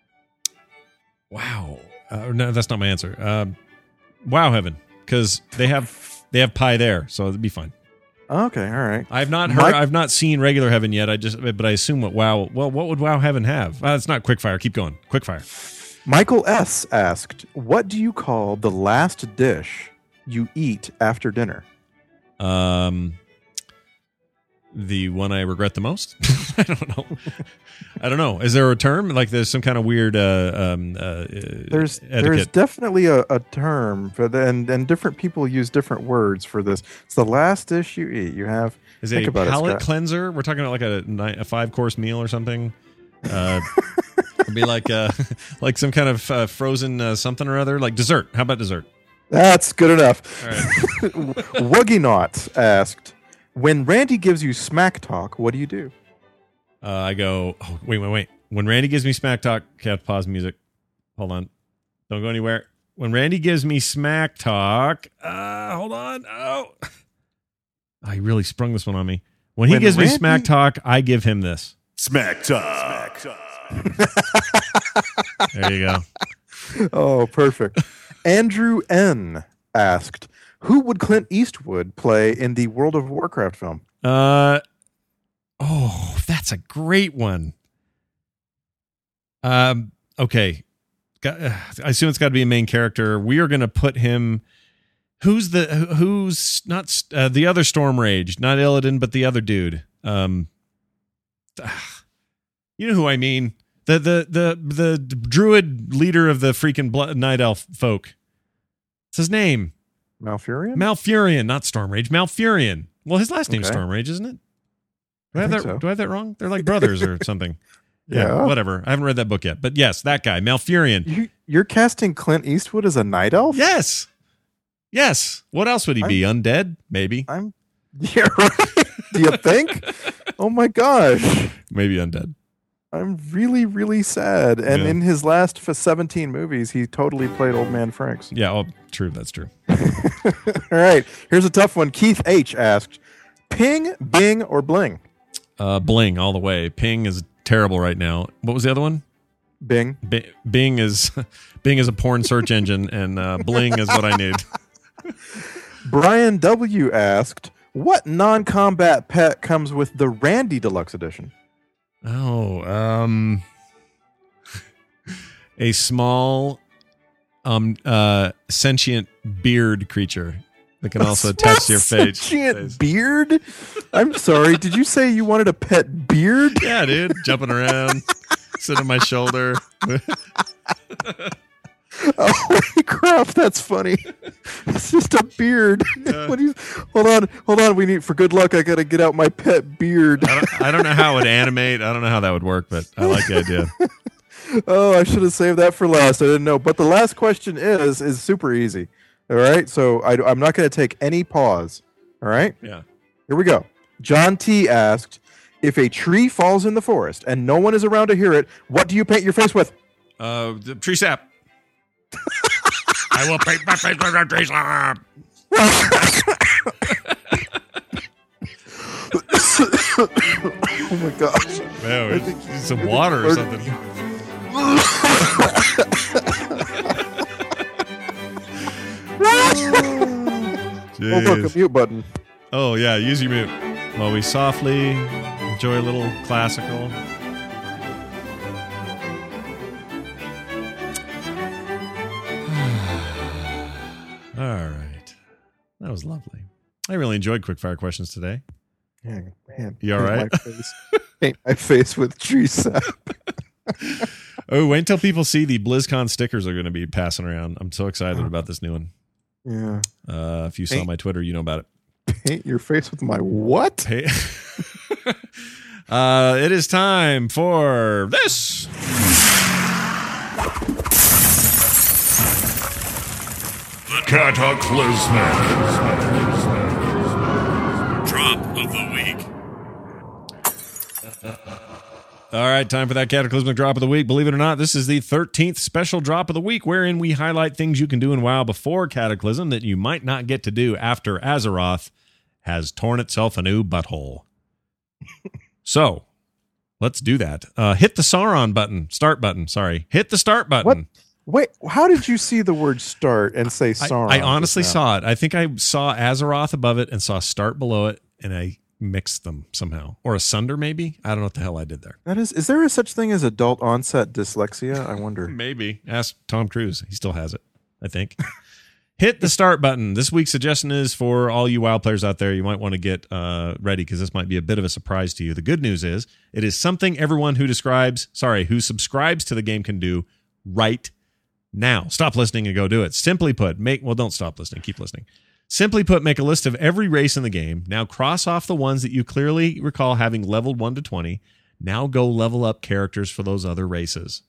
wow. Uh, no, that's not my answer. Um. Wow heaven, because they have they have pie there, so it'd be fine. Okay, all right. I've not heard, Mike, I've not seen regular heaven yet. I just, but I assume what wow. Well, what would wow heaven have? Uh, it's not quickfire. Keep going. Quickfire. Michael S asked, "What do you call the last dish you eat after dinner?" Um, the one I regret the most. I don't know. I don't know. Is there a term like there's some kind of weird? Uh, um, uh, there's etiquette? There's definitely a, a term for the, and and different people use different words for this. It's the last dish you eat. You have is think it a about palate it, cleanser? We're talking about like a, a five course meal or something. Uh, it'd be like uh, like some kind of uh, frozen uh, something or other, like dessert. How about dessert? That's good enough. All right. Wuggy Knot asked, "When Randy gives you smack talk, what do you do?" Uh, I go, oh, wait, wait, wait. When Randy gives me smack talk, can't pause music. Hold on. Don't go anywhere. When Randy gives me smack talk, uh, hold on. Oh, oh he really sprung this one on me. When he When gives Randy- me smack talk, I give him this. Smack talk. There you go. Oh, perfect. Andrew N asked, "Who would Clint Eastwood play in the World of Warcraft film?" Uh, oh, that's a great one. Um, okay. Got, uh, I assume it's got to be a main character. We are going to put him. Who's the who's not uh, the other Storm Rage? Not Illidan, but the other dude. Um, you know who I mean? The the the the druid leader of the freaking blood, night elf folk. What's his name? Malfurion? Malfurion, not Storm Rage. Malfurion. Well, his last name's Okay. Storm Rage, isn't it? Do I, I have think that? so. Do I have that wrong? They're like brothers or something. Yeah, Yeah. whatever. I haven't read that book yet. But yes, that guy, Malfurion. You, you're casting Clint Eastwood as a night elf? Yes. Yes. What else would he be? Undead? Maybe. I'm. Yeah, right. Do you think? Oh my gosh. Maybe undead. I'm really, really sad. And Yeah. in his last f- seventeen movies, he totally played Old Man Franks. Yeah, oh, true. That's true. All right. Here's a tough one. Keith H. asked, Ping, Bing, or Bling? Uh, Bling all the way. Ping is terrible right now. What was the other one? Bing. B- Bing is Bing is a porn search engine, and uh, Bling is what I need. Brian W. asked, what non-combat pet comes with the Randy Deluxe Edition? Oh, um, a small, um, uh, sentient beard creature that can also attach to your face. Sentient beard? I'm sorry. Did you say you wanted a pet beard? Yeah, dude. Jumping around, sitting on my shoulder. Holy crap, that's funny. It's just a beard. Yeah. What do you, hold on, hold on. We need, for good luck, I got to get out my pet beard. I don't, I don't know how it would animate. I don't know how that would work, but I like the idea. Oh, I should have saved that for last. I didn't know. But the last question is is super easy. All right, so I, I'm not going to take any pause. All right? Yeah. Here we go. John T. asked, if a tree falls in the forest and no one is around to hear it, what do you paint your face with? Uh, the tree sap. I will paint my face with a tree sap. Oh my gosh. Man, we need some water or something. Oh, look, a mute button. Oh, yeah, use your mute. While we softly enjoy a little classical. All right. That was lovely. I really enjoyed quickfire questions today. Yeah, man. You all right? Paint my face, paint my face with tree sap. Oh, wait until people see the BlizzCon stickers are going to be passing around. I'm so excited about this new one. Yeah. Uh, if you saw Paint- my Twitter, you know about it. Paint your face with my what? Hey. uh, it is time for this. Cataclysmic Drop of the week. All right, time for that cataclysmic drop of the week. Believe it or not, this is the thirteenth special drop of the week, wherein we highlight things you can do in WoW before Cataclysm that you might not get to do after Azeroth has torn itself a new butthole. So, let's do that. Uh, hit the Sauron button. Start button, sorry. Hit the start button. What? Wait, how did you see the word start and say I, Sauron? I honestly just now? saw it. I think I saw Azeroth above it and saw start below it, and I mixed them somehow. Or asunder, maybe? I don't know what the hell I did there. That is, is there a such thing as adult onset dyslexia? I wonder. Maybe. Ask Tom Cruise. He still has it, I think. Hit the start button. This week's suggestion is for all you WoW players out there, you might want to get uh, ready because this might be a bit of a surprise to you. The good news is it is something everyone who describes, sorry, who subscribes to the game can do right now. Stop listening and go do it. Simply put, make, well, don't stop listening. Keep listening. Simply put, make a list of every race in the game. Now cross off the ones that you clearly recall having leveled one to twenty. Now go level up characters for those other races.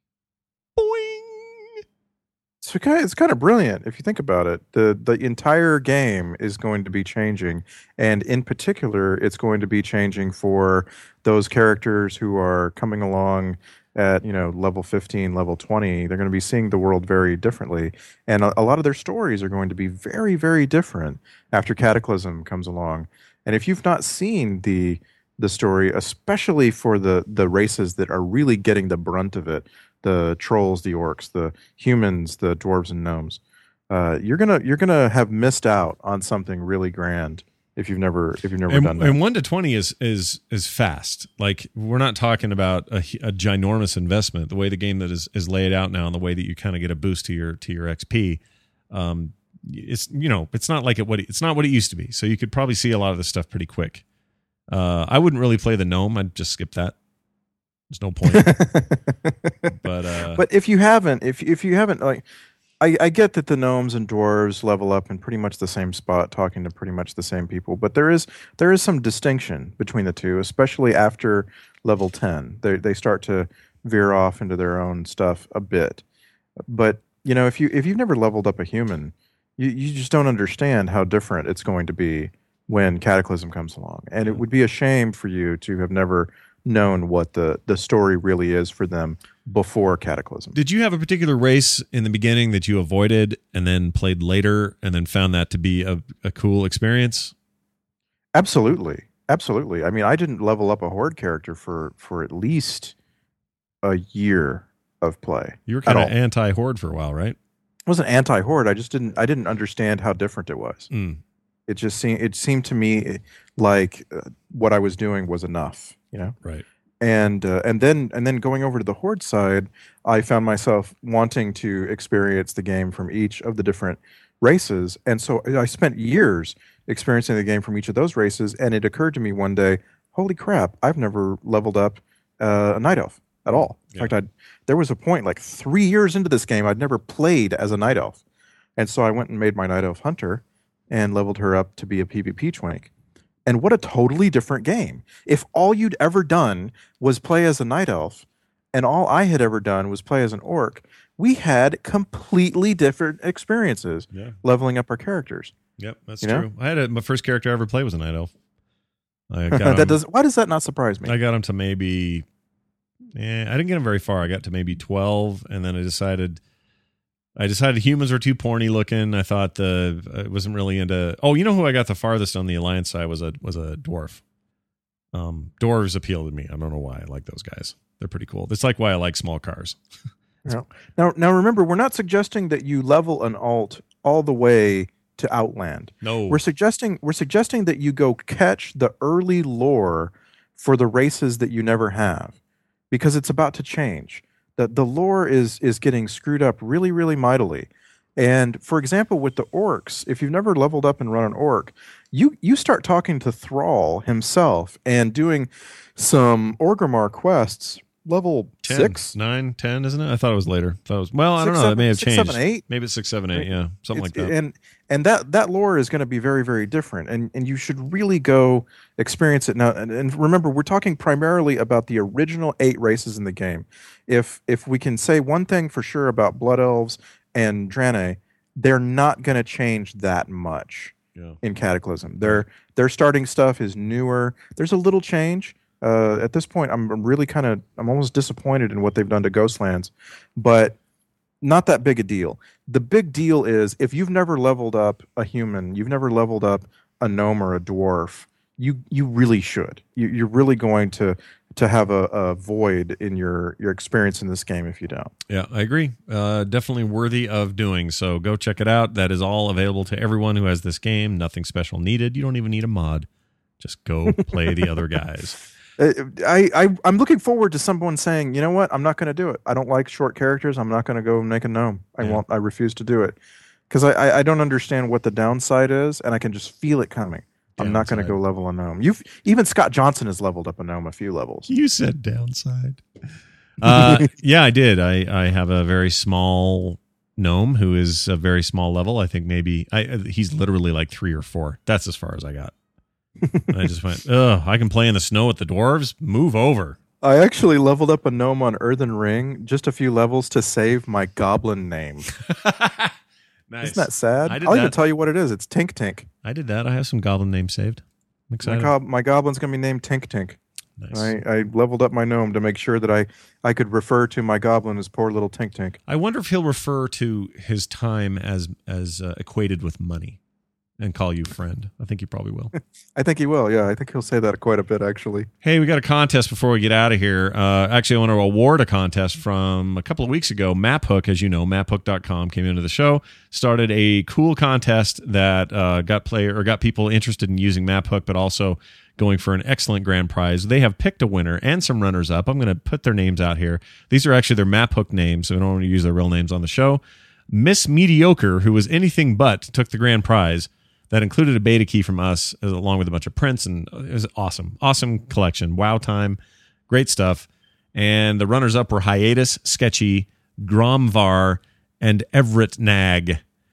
So kind of- it's kind of brilliant if you think about it. The the entire game is going to be changing, and in particular, it's going to be changing for those characters who are coming along at, you know, level fifteen, level twenty. They're going to be seeing the world very differently, and a, a lot of their stories are going to be very, very different after Cataclysm comes along. And if you've not seen the the story, especially for the the races that are really getting the brunt of it, the trolls, the orcs, the humans, the dwarves and gnomes, uh, you're gonna you're gonna have missed out on something really grand if you've never if you've never and, done that. and one to twenty is is is fast. Like, we're not talking about a, a ginormous investment. The way the game that is is laid out now, and the way that you kind of get a boost to your to your X P, um, it's you know it's not like it what it, it's not what it used to be. So you could probably see a lot of this stuff pretty quick. Uh, I wouldn't really play the gnome. I'd just skip that. There's no point. but uh, but if you haven't, if if you haven't, like, I, I get that the gnomes and dwarves level up in pretty much the same spot, talking to pretty much the same people. But there is there is some distinction between the two, especially after level ten. They they start to veer off into their own stuff a bit. But you know, if you if you've never leveled up a human, you you just don't understand how different it's going to be when Cataclysm comes along. And it would be a shame for you to have never known what the the story really is for them before Cataclysm. Did you have a particular race in the beginning that you avoided and then played later and then found that to be a, a cool experience? Absolutely. Absolutely. I mean, I didn't level up a Horde character for, for at least a year of play. You were kind of anti-Horde for a while, right? I wasn't anti-Horde. I just didn't I didn't understand how different it was. Mm. It just seemed it seemed to me like uh, what I was doing was enough, you know? Right. And uh, and then and then going over to the Horde side, I found myself wanting to experience the game from each of the different races, and so I spent years experiencing the game from each of those races. And it occurred to me one day, holy crap, I've never leveled up uh, a Night Elf at all. In Yeah. fact, I'd, there was a point like three years into this game, I'd never played as a Night Elf, and so I went and made my Night Elf Hunter and leveled her up to be a PvP twink. And what a totally different game. If all you'd ever done was play as a Night Elf, and all I had ever done was play as an Orc, we had completely different experiences Yeah. leveling up our characters. Yep, that's You know? true. I had a, my first character I ever played was a Night Elf. I got that him, does, why does that not surprise me? I got him to maybe, eh, I didn't get him very far. I got to maybe twelve, and then I decided, I decided humans were too porny looking. I thought the I wasn't really into. Oh, you know who I got the farthest on the Alliance side was a was a dwarf. Um, dwarves appeal to me. I don't know why I like those guys. They're pretty cool. That's like why I like small cars. Now, now, now remember, we're not suggesting that you level an alt all the way to Outland. No, We're suggesting we're suggesting that you go catch the early lore for the races that you never have, because it's about to change. The the lore is is getting screwed up really, really mightily. And for example, with the orcs, if you've never leveled up and run an orc, you you start talking to Thrall himself and doing some Orgrimmar quests. Level ten, six, nine, ten, isn't it? I thought it was later. I thought it was, well, I Six, don't know. seven- it may have six, changed. seven, eight? Maybe it's six, seven, eight. Yeah, something It's- like that. And and that that lore is going to be very, very different. And and you should really go experience it now. And, and remember, we're talking primarily about the original eight races in the game. If if we can say one thing for sure about Blood Elves and Draenei, they're not going to change that much Yeah. in Cataclysm. Their their starting stuff is newer. There's a little change. Uh, at this point, I'm I'm really kind of I'm almost disappointed in what they've done to Ghostlands, but not that big a deal. The big deal is if you've never leveled up a human, you've never leveled up a gnome or a dwarf, you you really should. You, you're really going to to have a, a void in your your experience in this game if you don't. Yeah, I agree. Uh, definitely worthy of doing. So go check it out. That is all available to everyone who has this game. Nothing special needed. You don't even need a mod. Just go play the other guys. Uh, I, I, I'm looking forward to someone saying, you know what, I'm not going to do it. I don't like short characters. I'm not going to go make a gnome. I Yeah. won't. I refuse to do it because I, I, I don't understand what the downside is, and I can just feel it coming. I'm not going to Downside. go level a gnome. You've even Scott Johnson has leveled up a gnome a few levels. You said downside. Uh, yeah, I did. I, I have a very small gnome who is a very small level. I think maybe I, he's literally like three or four. That's as far as I got. I just went, ugh, I can play in the snow with the dwarves. Move over. I actually leveled up a gnome on Earthen Ring just a few levels to save my goblin name. Nice. Isn't that sad? I did I'll that. even tell you what it is. It's Tink Tink. I did that. I have some goblin names saved. I'm My, excited. gob- my goblin's going to be named Tink Tink. Nice. I, I leveled up my gnome to make sure that I, I could refer to my goblin as poor little Tink Tink. I wonder if he'll refer to his time as as uh, equated with money and call you friend. I think he probably will. I think he will. Yeah, I think he'll say that quite a bit, actually. Hey, we got a contest before we get out of here. Uh, actually, I want to award a contest from a couple of weeks ago. MapHook, as you know, map hook dot com came into the show, started a cool contest that uh, got player or got people interested in using MapHook, but also going for an excellent grand prize. They have picked a winner and some runners up. I'm going to put their names out here. These are actually their MapHook names, so we don't want to use their real names on the show. Miss Mediocre, who was anything but, took the grand prize. That included a beta key from us, along with a bunch of prints, and it was awesome. Awesome collection. Wow time. Great stuff. And the runners-up were Hiatus, Sketchy, Gromvar, and Everett Nag.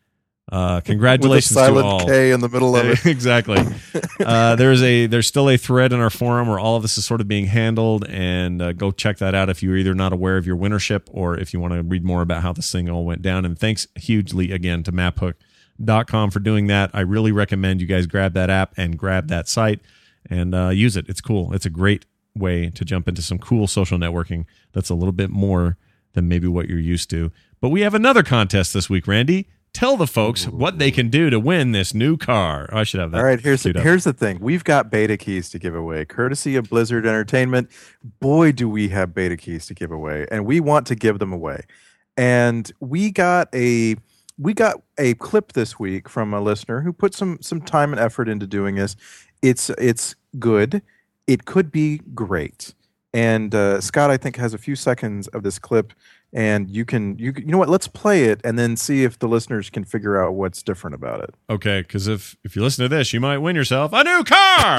Uh, congratulations With a to silent all. K in the middle of it. Exactly. Uh, there's a there's still a thread in our forum where all of this is sort of being handled, and uh, go check that out if you're either not aware of your winnership or if you want to read more about how this thing all went down. And thanks hugely again to map hook dot com for doing that. I really recommend you guys grab that app and grab that site and uh, use it. It's cool. It's a great way to jump into some cool social networking that's a little bit more than maybe what you're used to. But we have another contest this week, Randy. Tell the folks what they can do to win this new car. Oh, I should have that. All right, here's queued up. here's the thing. We've got beta keys to give away, courtesy of Blizzard Entertainment. Boy, do we have beta keys to give away, and we want to give them away. And we got a we got a clip this week from a listener who put some some time and effort into doing this. It's it's good. It could be great. And uh, Scott, I think, has a few seconds of this clip. And you can, you you know what? Let's play it and then see if the listeners can figure out what's different about it. Okay, because if, if you listen to this, you might win yourself a new car.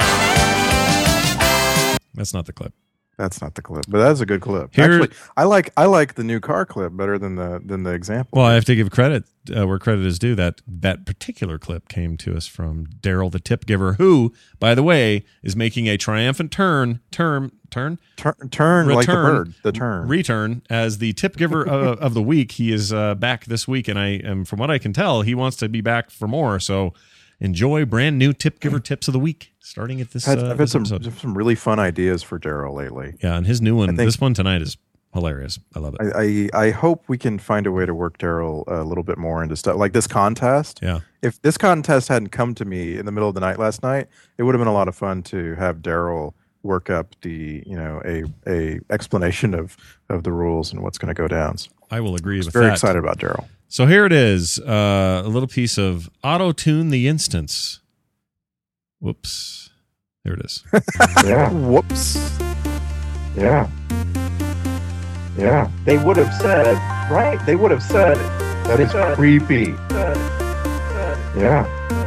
That's not the clip. That's not the clip, but that's a good clip. Here- Actually, I like I like the new car clip better than the than the example. Well, I have to give credit uh, where credit is due. That that particular clip came to us from Daryl the Tip Giver, who, by the way, is making a triumphant turn, term, turn, turn, turn return, like the bird, the turn, return as the Tip Giver of, of the week. He is uh, back this week, and I am, from what I can tell, he wants to be back for more. So enjoy brand new Tip Giver tips of the week, starting at this. I've had, uh, I've had this some episode. some really fun ideas for Daryl lately. Yeah, and his new one, I think- this one tonight is hilarious. I love it. I, I I hope we can find a way to work Daryl a little bit more into stuff like this contest. Yeah. If this contest hadn't come to me in the middle of the night last night, it would have been a lot of fun to have Daryl work up the you know a a explanation of of the rules and what's going to go down. So I will agree I was with very that. excited about Daryl. So here it is, uh, a little piece of auto tune the instance. Whoops, there it is. Yeah. Whoops. Yeah. Yeah. They would have said, right? They would have said, that is creepy. Yeah.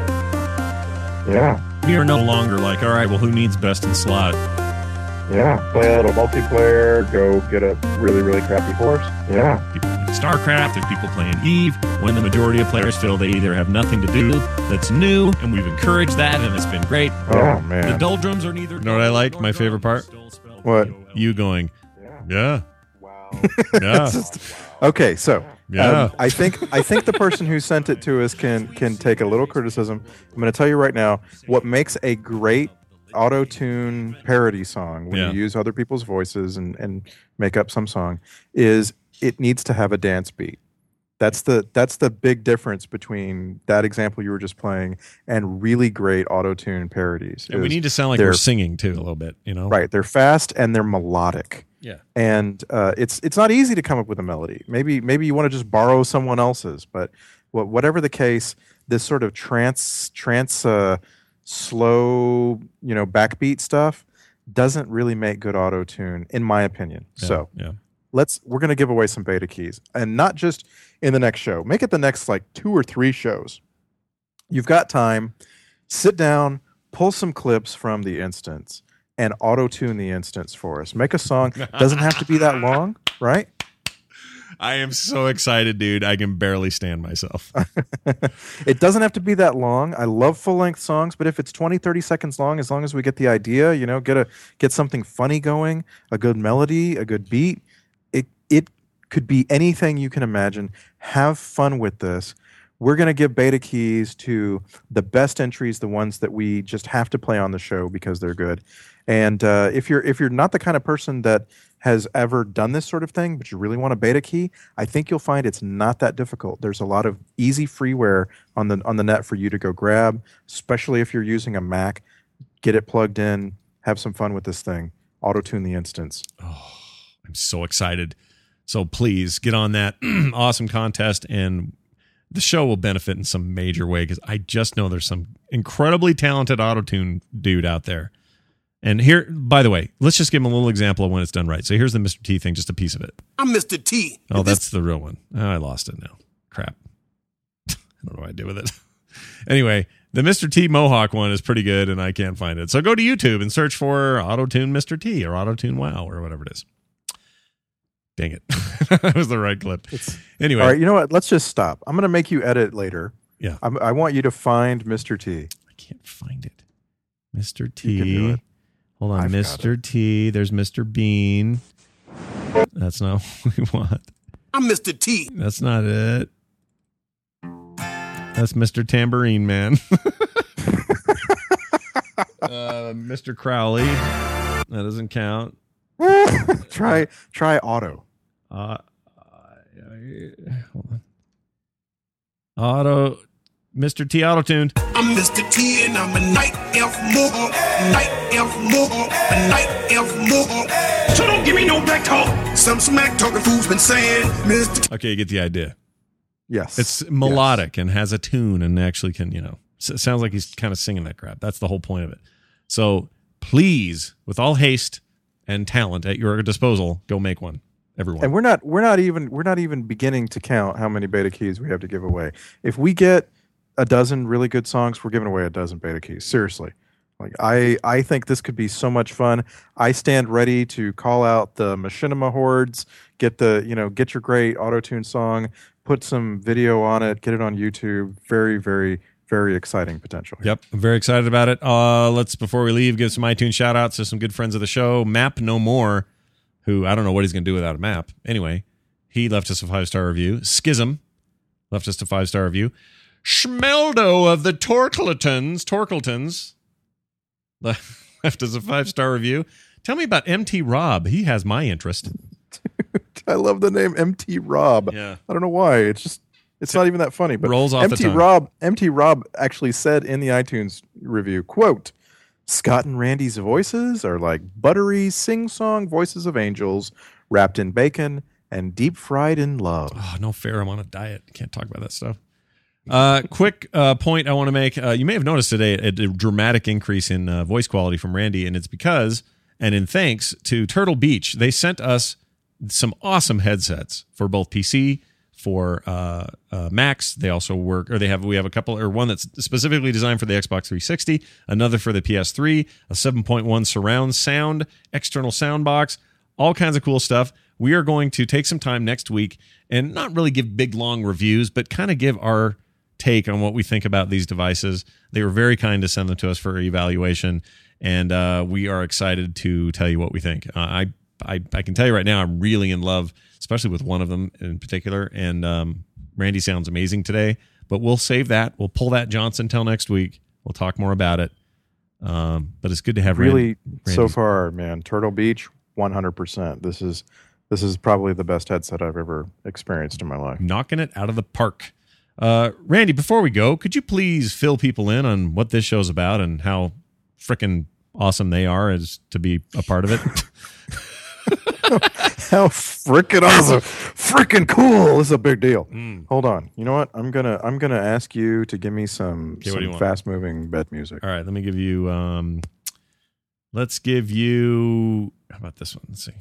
Yeah. We are no longer like, all right, well, who needs best in slot? Yeah. Play a little multiplayer, go get a really, really crappy horse. Yeah. People playing StarCraft, there's people playing EVE. When the majority of players feel they either have nothing to do that's new, and we've encouraged that, and it's been great. Oh, man. The doldrums are neither. You know what I like? My favorite part? What? You going, yeah. Yeah. It's just- okay, so Yeah. um, I think I think the person who sent it to us can can take a little criticism. I'm going to tell you right now what makes a great auto-tune parody song when Yeah. you use other people's voices and, and make up some song is it needs to have a dance beat. That's the that's the big difference between that example you were just playing and really great auto-tune parodies. And we is need to sound like they're- we're singing too a little bit, you know? Right, they're fast and they're melodic. Yeah. And uh, it's it's not easy to come up with a melody. Maybe maybe you want to just borrow someone else's, but wha- whatever the case, this sort of trance trance uh, slow you know backbeat stuff doesn't really make good auto tune, in my opinion. Yeah, so yeah. let's we're going to give away some beta keys, and not just in the next show. Make it the next like two or three shows. You've got time. Sit down, pull some clips from the instance, and auto-tune the instance for us. Make a song. Doesn't have to be that long, right? I am so excited, dude. I can barely stand myself. It doesn't have to be that long. I love full-length songs, but if it's twenty, thirty seconds long, as long as we get the idea, you know, get a get something funny going, a good melody, a good beat, it it could be anything you can imagine. Have fun with this. We're going to give beta keys to the best entries, the ones that we just have to play on the show because they're good. And uh, if you're if you're not the kind of person that has ever done this sort of thing, but you really want a beta key, I think you'll find it's not that difficult. There's a lot of easy freeware on the on the net for you to go grab, especially if you're using a Mac. Get it plugged in, have some fun with this thing. Auto-tune the instance. Oh, I'm so excited. So please get on that awesome contest, and the show will benefit in some major way because I just know there's some incredibly talented auto-tune dude out there. And here, by the way, let's just give him a little example of when it's done right. So here's the Mister T thing, just a piece of it. I'm Mister T. Oh, that's the real one. Oh, I lost it now. Crap. I don't know what I did with it. Anyway, the Mister T Mohawk one is pretty good, and I can't find it. So go to YouTube and search for Auto-Tune Mister T or Auto-Tune Wow or whatever it is. Dang it. That was the right clip. Anyway. All right, you know what? Let's just stop. I'm going to make you edit later Yeah. I'm, I want you to find Mister T. I can't find it. Mister You can do T. it. Hold on. I've got Mister T. There's Mister Bean. That's not what we want. I'm Mister T. That's not it. That's Mister Tambourine Man. uh, Mister Crowley. That doesn't count. try try Auto. Uh, hold on. Auto. Mister T Auto-tuned. I'm Mister T and I'm a night elf more. Night elf more. A night elf more. So don't give me no back talk. Some smack talking fools been saying, Mister T. Okay, you get the idea. Yes. It's melodic yes. and has a tune and actually can, you know, s- sounds like he's kind of singing that crap. That's the whole point of it. So please, with all haste and talent at your disposal, go make one. Everyone. And we're not we're not even we're not even beginning to count how many beta keys we have to give away. If we get a dozen really good songs, we're giving away a dozen beta keys. Seriously. Like I, I think this could be so much fun. I stand ready to call out the Machinima hordes, get the, you know, get your great auto-tune song, put some video on it, get it on YouTube. Very, very, very exciting potential. Yep. I'm very excited about it. Uh, let's, before we leave, give some iTunes shout outs to some good friends of the show. Map No More, who I don't know what he's going to do without a map. Anyway, he left us a five-star review. Schism left us a five-star review. Schmeldo of the Torkletons, Torkletons, left us a five-star review. Tell me about M T Rob. He has my interest. Dude, I love the name M T Rob. Yeah. I don't know why. It's just, it's not even that funny. But rolls off M T the tongue. Rob, M T Rob actually said in the iTunes review, quote, Scott and Randy's voices are like buttery sing-song voices of angels wrapped in bacon and deep-fried in love. Oh, no fair. I'm on a diet. Can't talk about that stuff. Uh, quick uh, point I want to make. Uh, you may have noticed today a, a dramatic increase in uh, voice quality from Randy, and it's because, and in thanks to Turtle Beach, they sent us some awesome headsets for both P C, for uh, uh, Macs. They also work, or they have, we have a couple, or one that's specifically designed for the Xbox three sixty, another for the P S three, a seven point one surround sound, external sound box, all kinds of cool stuff. We are going to take some time next week and not really give big, long reviews, but kind of give our take on what we think about these devices. They were very kind to send them to us for evaluation, and uh, we are excited to tell you what we think. Uh, I, I I can tell you right now, I'm really in love, especially with one of them in particular, and um, Randy sounds amazing today, but we'll save that. We'll pull that Johnson till next week. We'll talk more about it, um, but it's good to have really, Randy, so far, man, Turtle Beach, one hundred percent. This is, this is probably the best headset I've ever experienced in my life. Knocking it out of the park. Uh, Randy, before we go, could you please fill people in on what this show's about and how frickin' awesome they are as to be a part of it? How frickin' awesome, frickin' cool! This is a big deal. Mm. Hold on, you know what? I'm gonna I'm gonna ask you to give me some, Okay, what do you some want? fast moving bed music. All right, let me give you. Um, let's give you. How about this one? Let's see.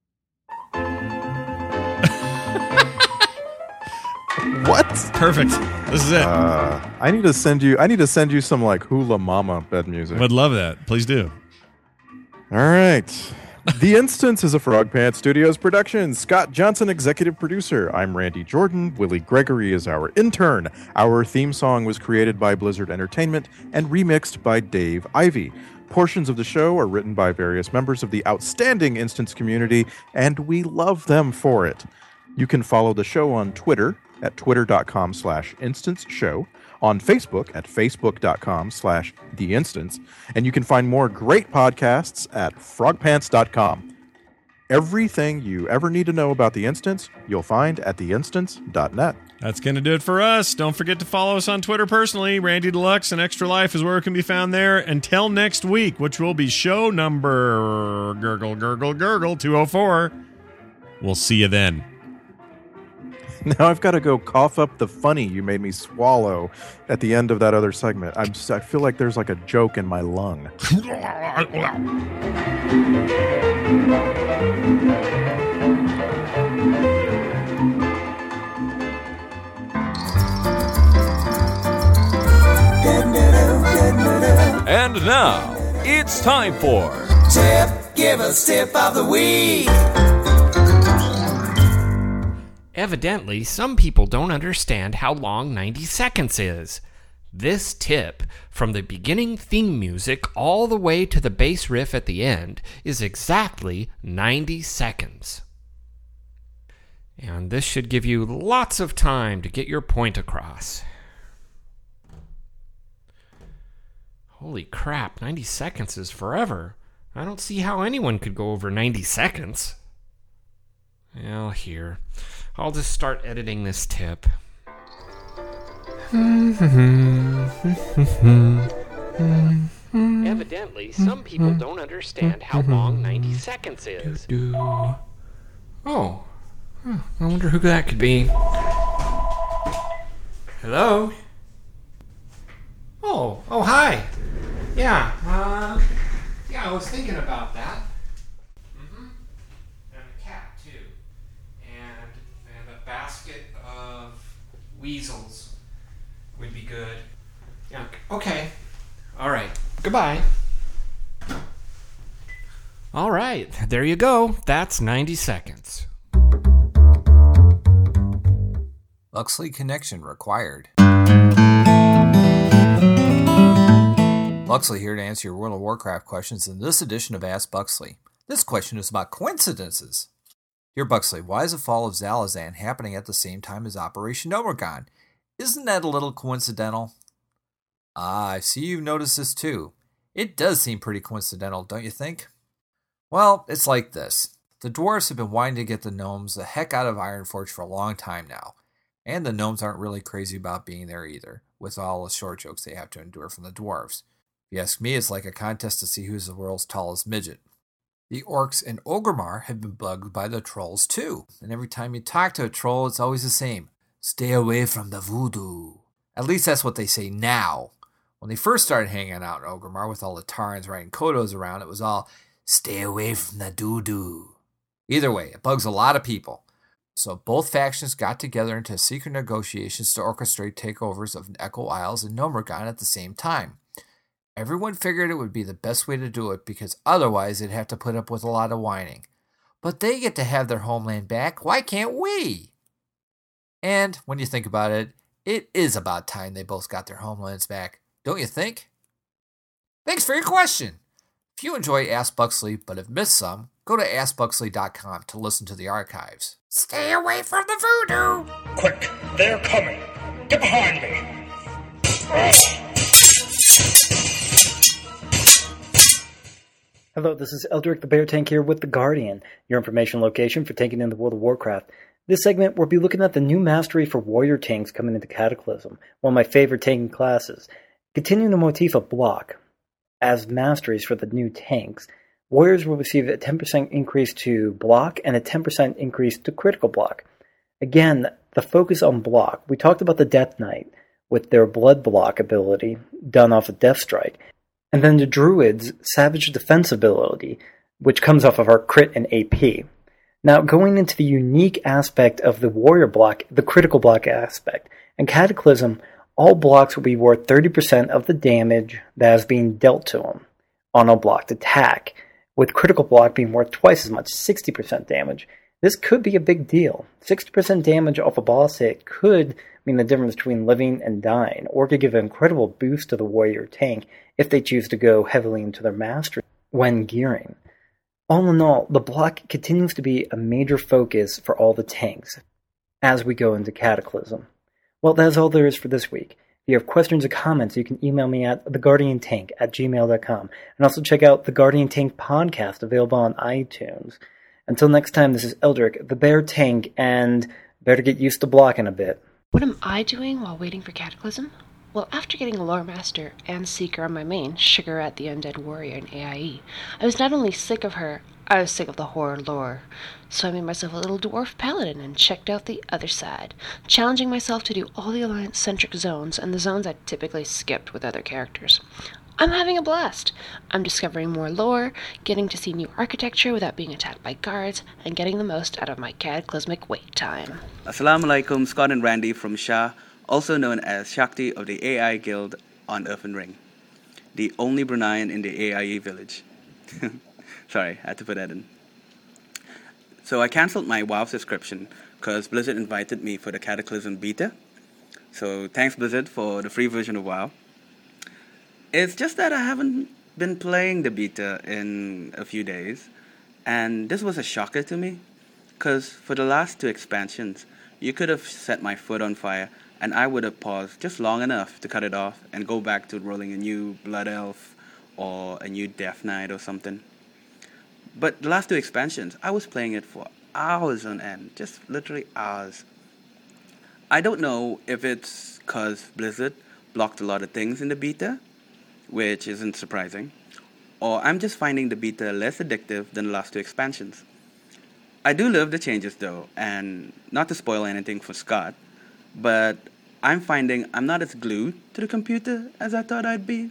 What? Perfect. This is it. Uh, I need to send you. I need to send you some like Hula Mama bed music. Would love that. Please do. All right. The Instance is a Frog Pants Studios production. Scott Johnson, executive producer. I'm Randy Jordan. Willie Gregory is our intern. Our theme song was created by Blizzard Entertainment and remixed by Dave Ivey. Portions of the show are written by various members of the outstanding Instance community, and we love them for it. You can follow the show on Twitter at twitter.com slash instance show, on Facebook at facebook.com slash the instance, and you can find more great podcasts at frogpants dot com. Everything you ever need to know about the Instance, you'll find at the instance dot net. That's going to do it for us. Don't forget to follow us on Twitter personally. Randy Deluxe and Extra Life is where it can be found there. Until next week, which will be show number gurgle, gurgle, gurgle two oh four. We'll see you then. Now I've got to go cough up the funny you made me swallow at the end of that other segment. I'm just, I feel like there's like a joke in my lung. And now, it's time for Tip, give us tip of the week. Evidently, some people don't understand how long ninety seconds is. This tip, from the beginning theme music all the way to the bass riff at the end, is exactly ninety seconds. And this should give you lots of time to get your point across. Holy crap, ninety seconds is forever. I don't see how anyone could go over ninety seconds. Well, here. I'll just start editing this tip. Evidently, some people don't understand how long ninety seconds is. Oh. Huh, I wonder who that could be. Hello? Oh, oh, hi. Yeah, uh, yeah, I was thinking about that. Mm-hmm. And a cat, too. And, and a basket of weasels would be good. Yeah, okay. All right. Goodbye. All right, there you go. That's ninety seconds. Buxley connection required. Buxley here to answer your World of Warcraft questions in this edition of Ask Buxley. This question is about coincidences. Dear Buxley, why is the fall of Zalazan happening at the same time as Operation Nomergon? Isn't that a little coincidental? Ah, I see you've noticed this too. It does seem pretty coincidental, don't you think? Well, it's like this. The dwarves have been wanting to get the gnomes the heck out of Ironforge for a long time now. And the gnomes aren't really crazy about being there either, with all the short jokes they have to endure from the dwarves. If you ask me, it's like a contest to see who's the world's tallest midget. The orcs in Orgrimmar have been bugged by the trolls too, and every time you talk to a troll, it's always the same. Stay away from the voodoo. At least that's what they say now. When they first started hanging out in Orgrimmar with all the Tarans writing kodos around, it was all, stay away from the doo-doo. Either way, it bugs a lot of people. So both factions got together into secret negotiations to orchestrate takeovers of Echo Isles and Nomergon at the same time. Everyone figured it would be the best way to do it because otherwise they'd have to put up with a lot of whining. But they get to have their homeland back, why can't we? And when you think about it, it is about time they both got their homelands back, don't you think? Thanks for your question. If you enjoy Ask Buxley but have missed some, go to ask buxley dot com to listen to the archives. Stay away from the voodoo! Quick, they're coming. Get behind me. Hello, this is Eldrick the Bear Tank here with The Guardian, your information location for tanking in the World of Warcraft. This segment, we'll be looking at the new mastery for warrior tanks coming into Cataclysm, one of my favorite tanking classes. Continuing the motif of block, as masteries for the new tanks, warriors will receive a ten percent increase to block and a ten percent increase to critical block. Again, the focus on block. We talked about the Death Knight with their blood block ability done off of Death Strike. And then the Druid's Savage Defense ability, which comes off of our crit and A P. Now, going into the unique aspect of the warrior block, the critical block aspect. In Cataclysm, all blocks will be worth thirty percent of the damage that is being dealt to them on a blocked attack, with critical block being worth twice as much, sixty percent damage. This could be a big deal. sixty percent damage off a boss hit could mean the difference between living and dying, or could give an incredible boost to the warrior tank if they choose to go heavily into their mastery when gearing. All in all, the block continues to be a major focus for all the tanks as we go into Cataclysm. Well, that's all there is for this week. If you have questions or comments, you can email me at the guardian tank at gmail dot com. And also check out the Guardian Tank podcast available on iTunes. Until next time, this is Eldrick, the Bear Tank, and better get used to blocking a bit. What am I doing while waiting for Cataclysm? Well, after getting a Lore Master and Seeker on my main, Sugarat the Undead Warrior in A I E, I was not only sick of her, I was sick of the horror lore. So I made myself a little dwarf paladin and checked out the other side, challenging myself to do all the Alliance-centric zones and the zones I typically skipped with other characters. I'm having a blast. I'm discovering more lore, getting to see new architecture without being attacked by guards, and getting the most out of my cataclysmic wait time. Assalamu alaikum, Scott and Randy from Shah, also known as Shakti of the A I Guild on Earthen Ring, the only Bruneian in the A I E village. Sorry, I had to put that in. So I cancelled my WoW subscription because Blizzard invited me for the Cataclysm beta. So thanks, Blizzard, for the free version of WoW. It's just that I haven't been playing the beta in a few days, and this was a shocker to me, because for the last two expansions, you could have set my foot on fire, and I would have paused just long enough to cut it off and go back to rolling a new Blood Elf or a new Death Knight or something. But the last two expansions, I was playing it for hours on end, just literally hours. I don't know if it's because Blizzard blocked a lot of things in the beta, which isn't surprising, or I'm just finding the beta less addictive than the last two expansions. I do love the changes though, and not to spoil anything for Scott, but I'm finding I'm not as glued to the computer as I thought I'd be.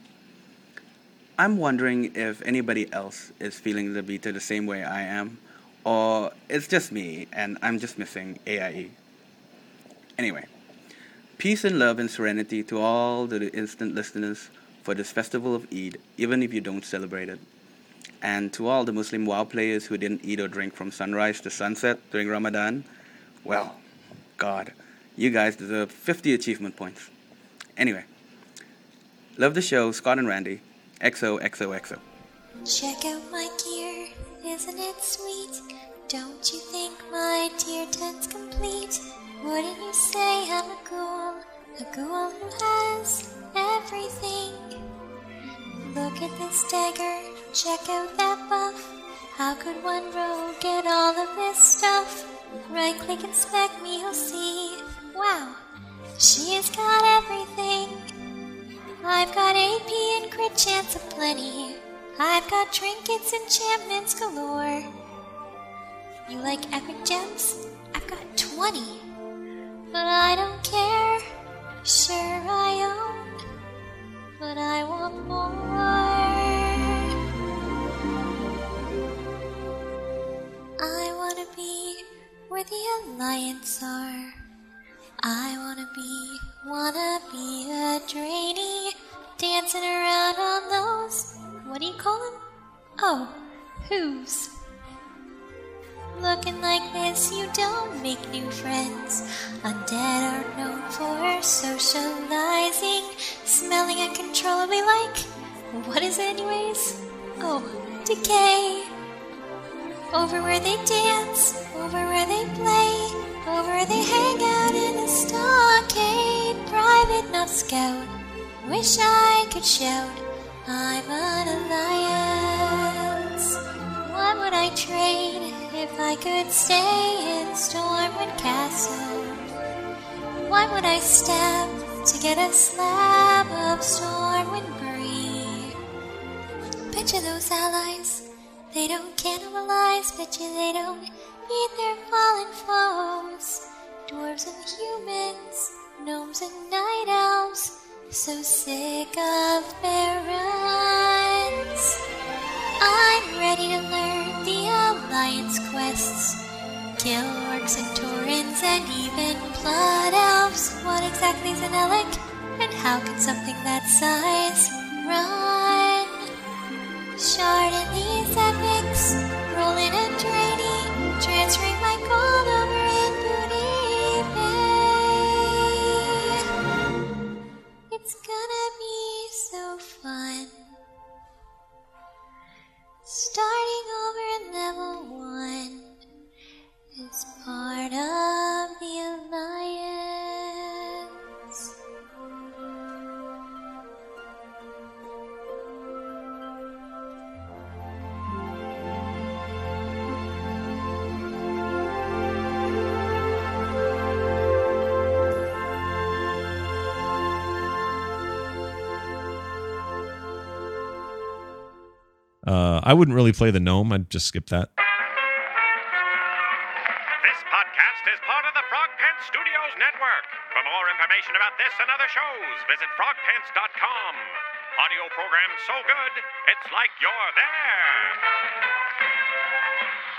I'm wondering if anybody else is feeling the beta the same way I am, or it's just me and I'm just missing A I E. Anyway, peace and love and serenity to all the instant listeners for this festival of Eid, even if you don't celebrate it. And to all the Muslim WoW players who didn't eat or drink from sunrise to sunset during Ramadan, well, God, you guys deserve fifty achievement points. Anyway, love the show, Scott and Randy. X O X O X O. Check out my gear, isn't it sweet? Don't you think my tier ten's complete? Wouldn't you say I'm a ghoul, a ghoul who has everything? Look at this dagger, check out that buff. How could one rogue get all of this stuff? Right click inspect me, you'll see. Wow, she has got everything. I've got A P and crit chance aplenty. I've got trinkets, enchantments galore. You like epic gems? I've got twenty. But I don't care. Sure I own, but I want more. I wanna be where the Alliance are. I wanna be, wanna be a drainy, dancing around on those, what do you call them? Oh, who's? Looking like this, you don't make new friends. Undead are known for socializing, smelling uncontrollably like, what is it anyways? Oh, decay. Over where they dance, over where they play, over where they hang out in the stockade. Private, not scout, wish I could shout, I'm an alliance. What would I trade if I could stay in Stormwind Castle? What would I stab to get a slab of Stormwind Brie? Picture those allies. They don't cannibalize, bet you they don't beat their fallen foes. Dwarves and humans, gnomes and night elves, so sick of their runs. I'm ready to learn the Alliance quests, kill orcs and taurens and even blood elves. What exactly is an Elec, and how can something that size run? Shard in these epics, rolling and draining, transferring my gold over in Booty Bay. It's gonna be so fun. Starting over at level one, it's part of the Alliance. Uh, I wouldn't really play the gnome. I'd just skip that. This podcast is part of the Frog Pants Studios Network. For more information about this and other shows, visit frog pants dot com. Audio program so good, it's like you're there.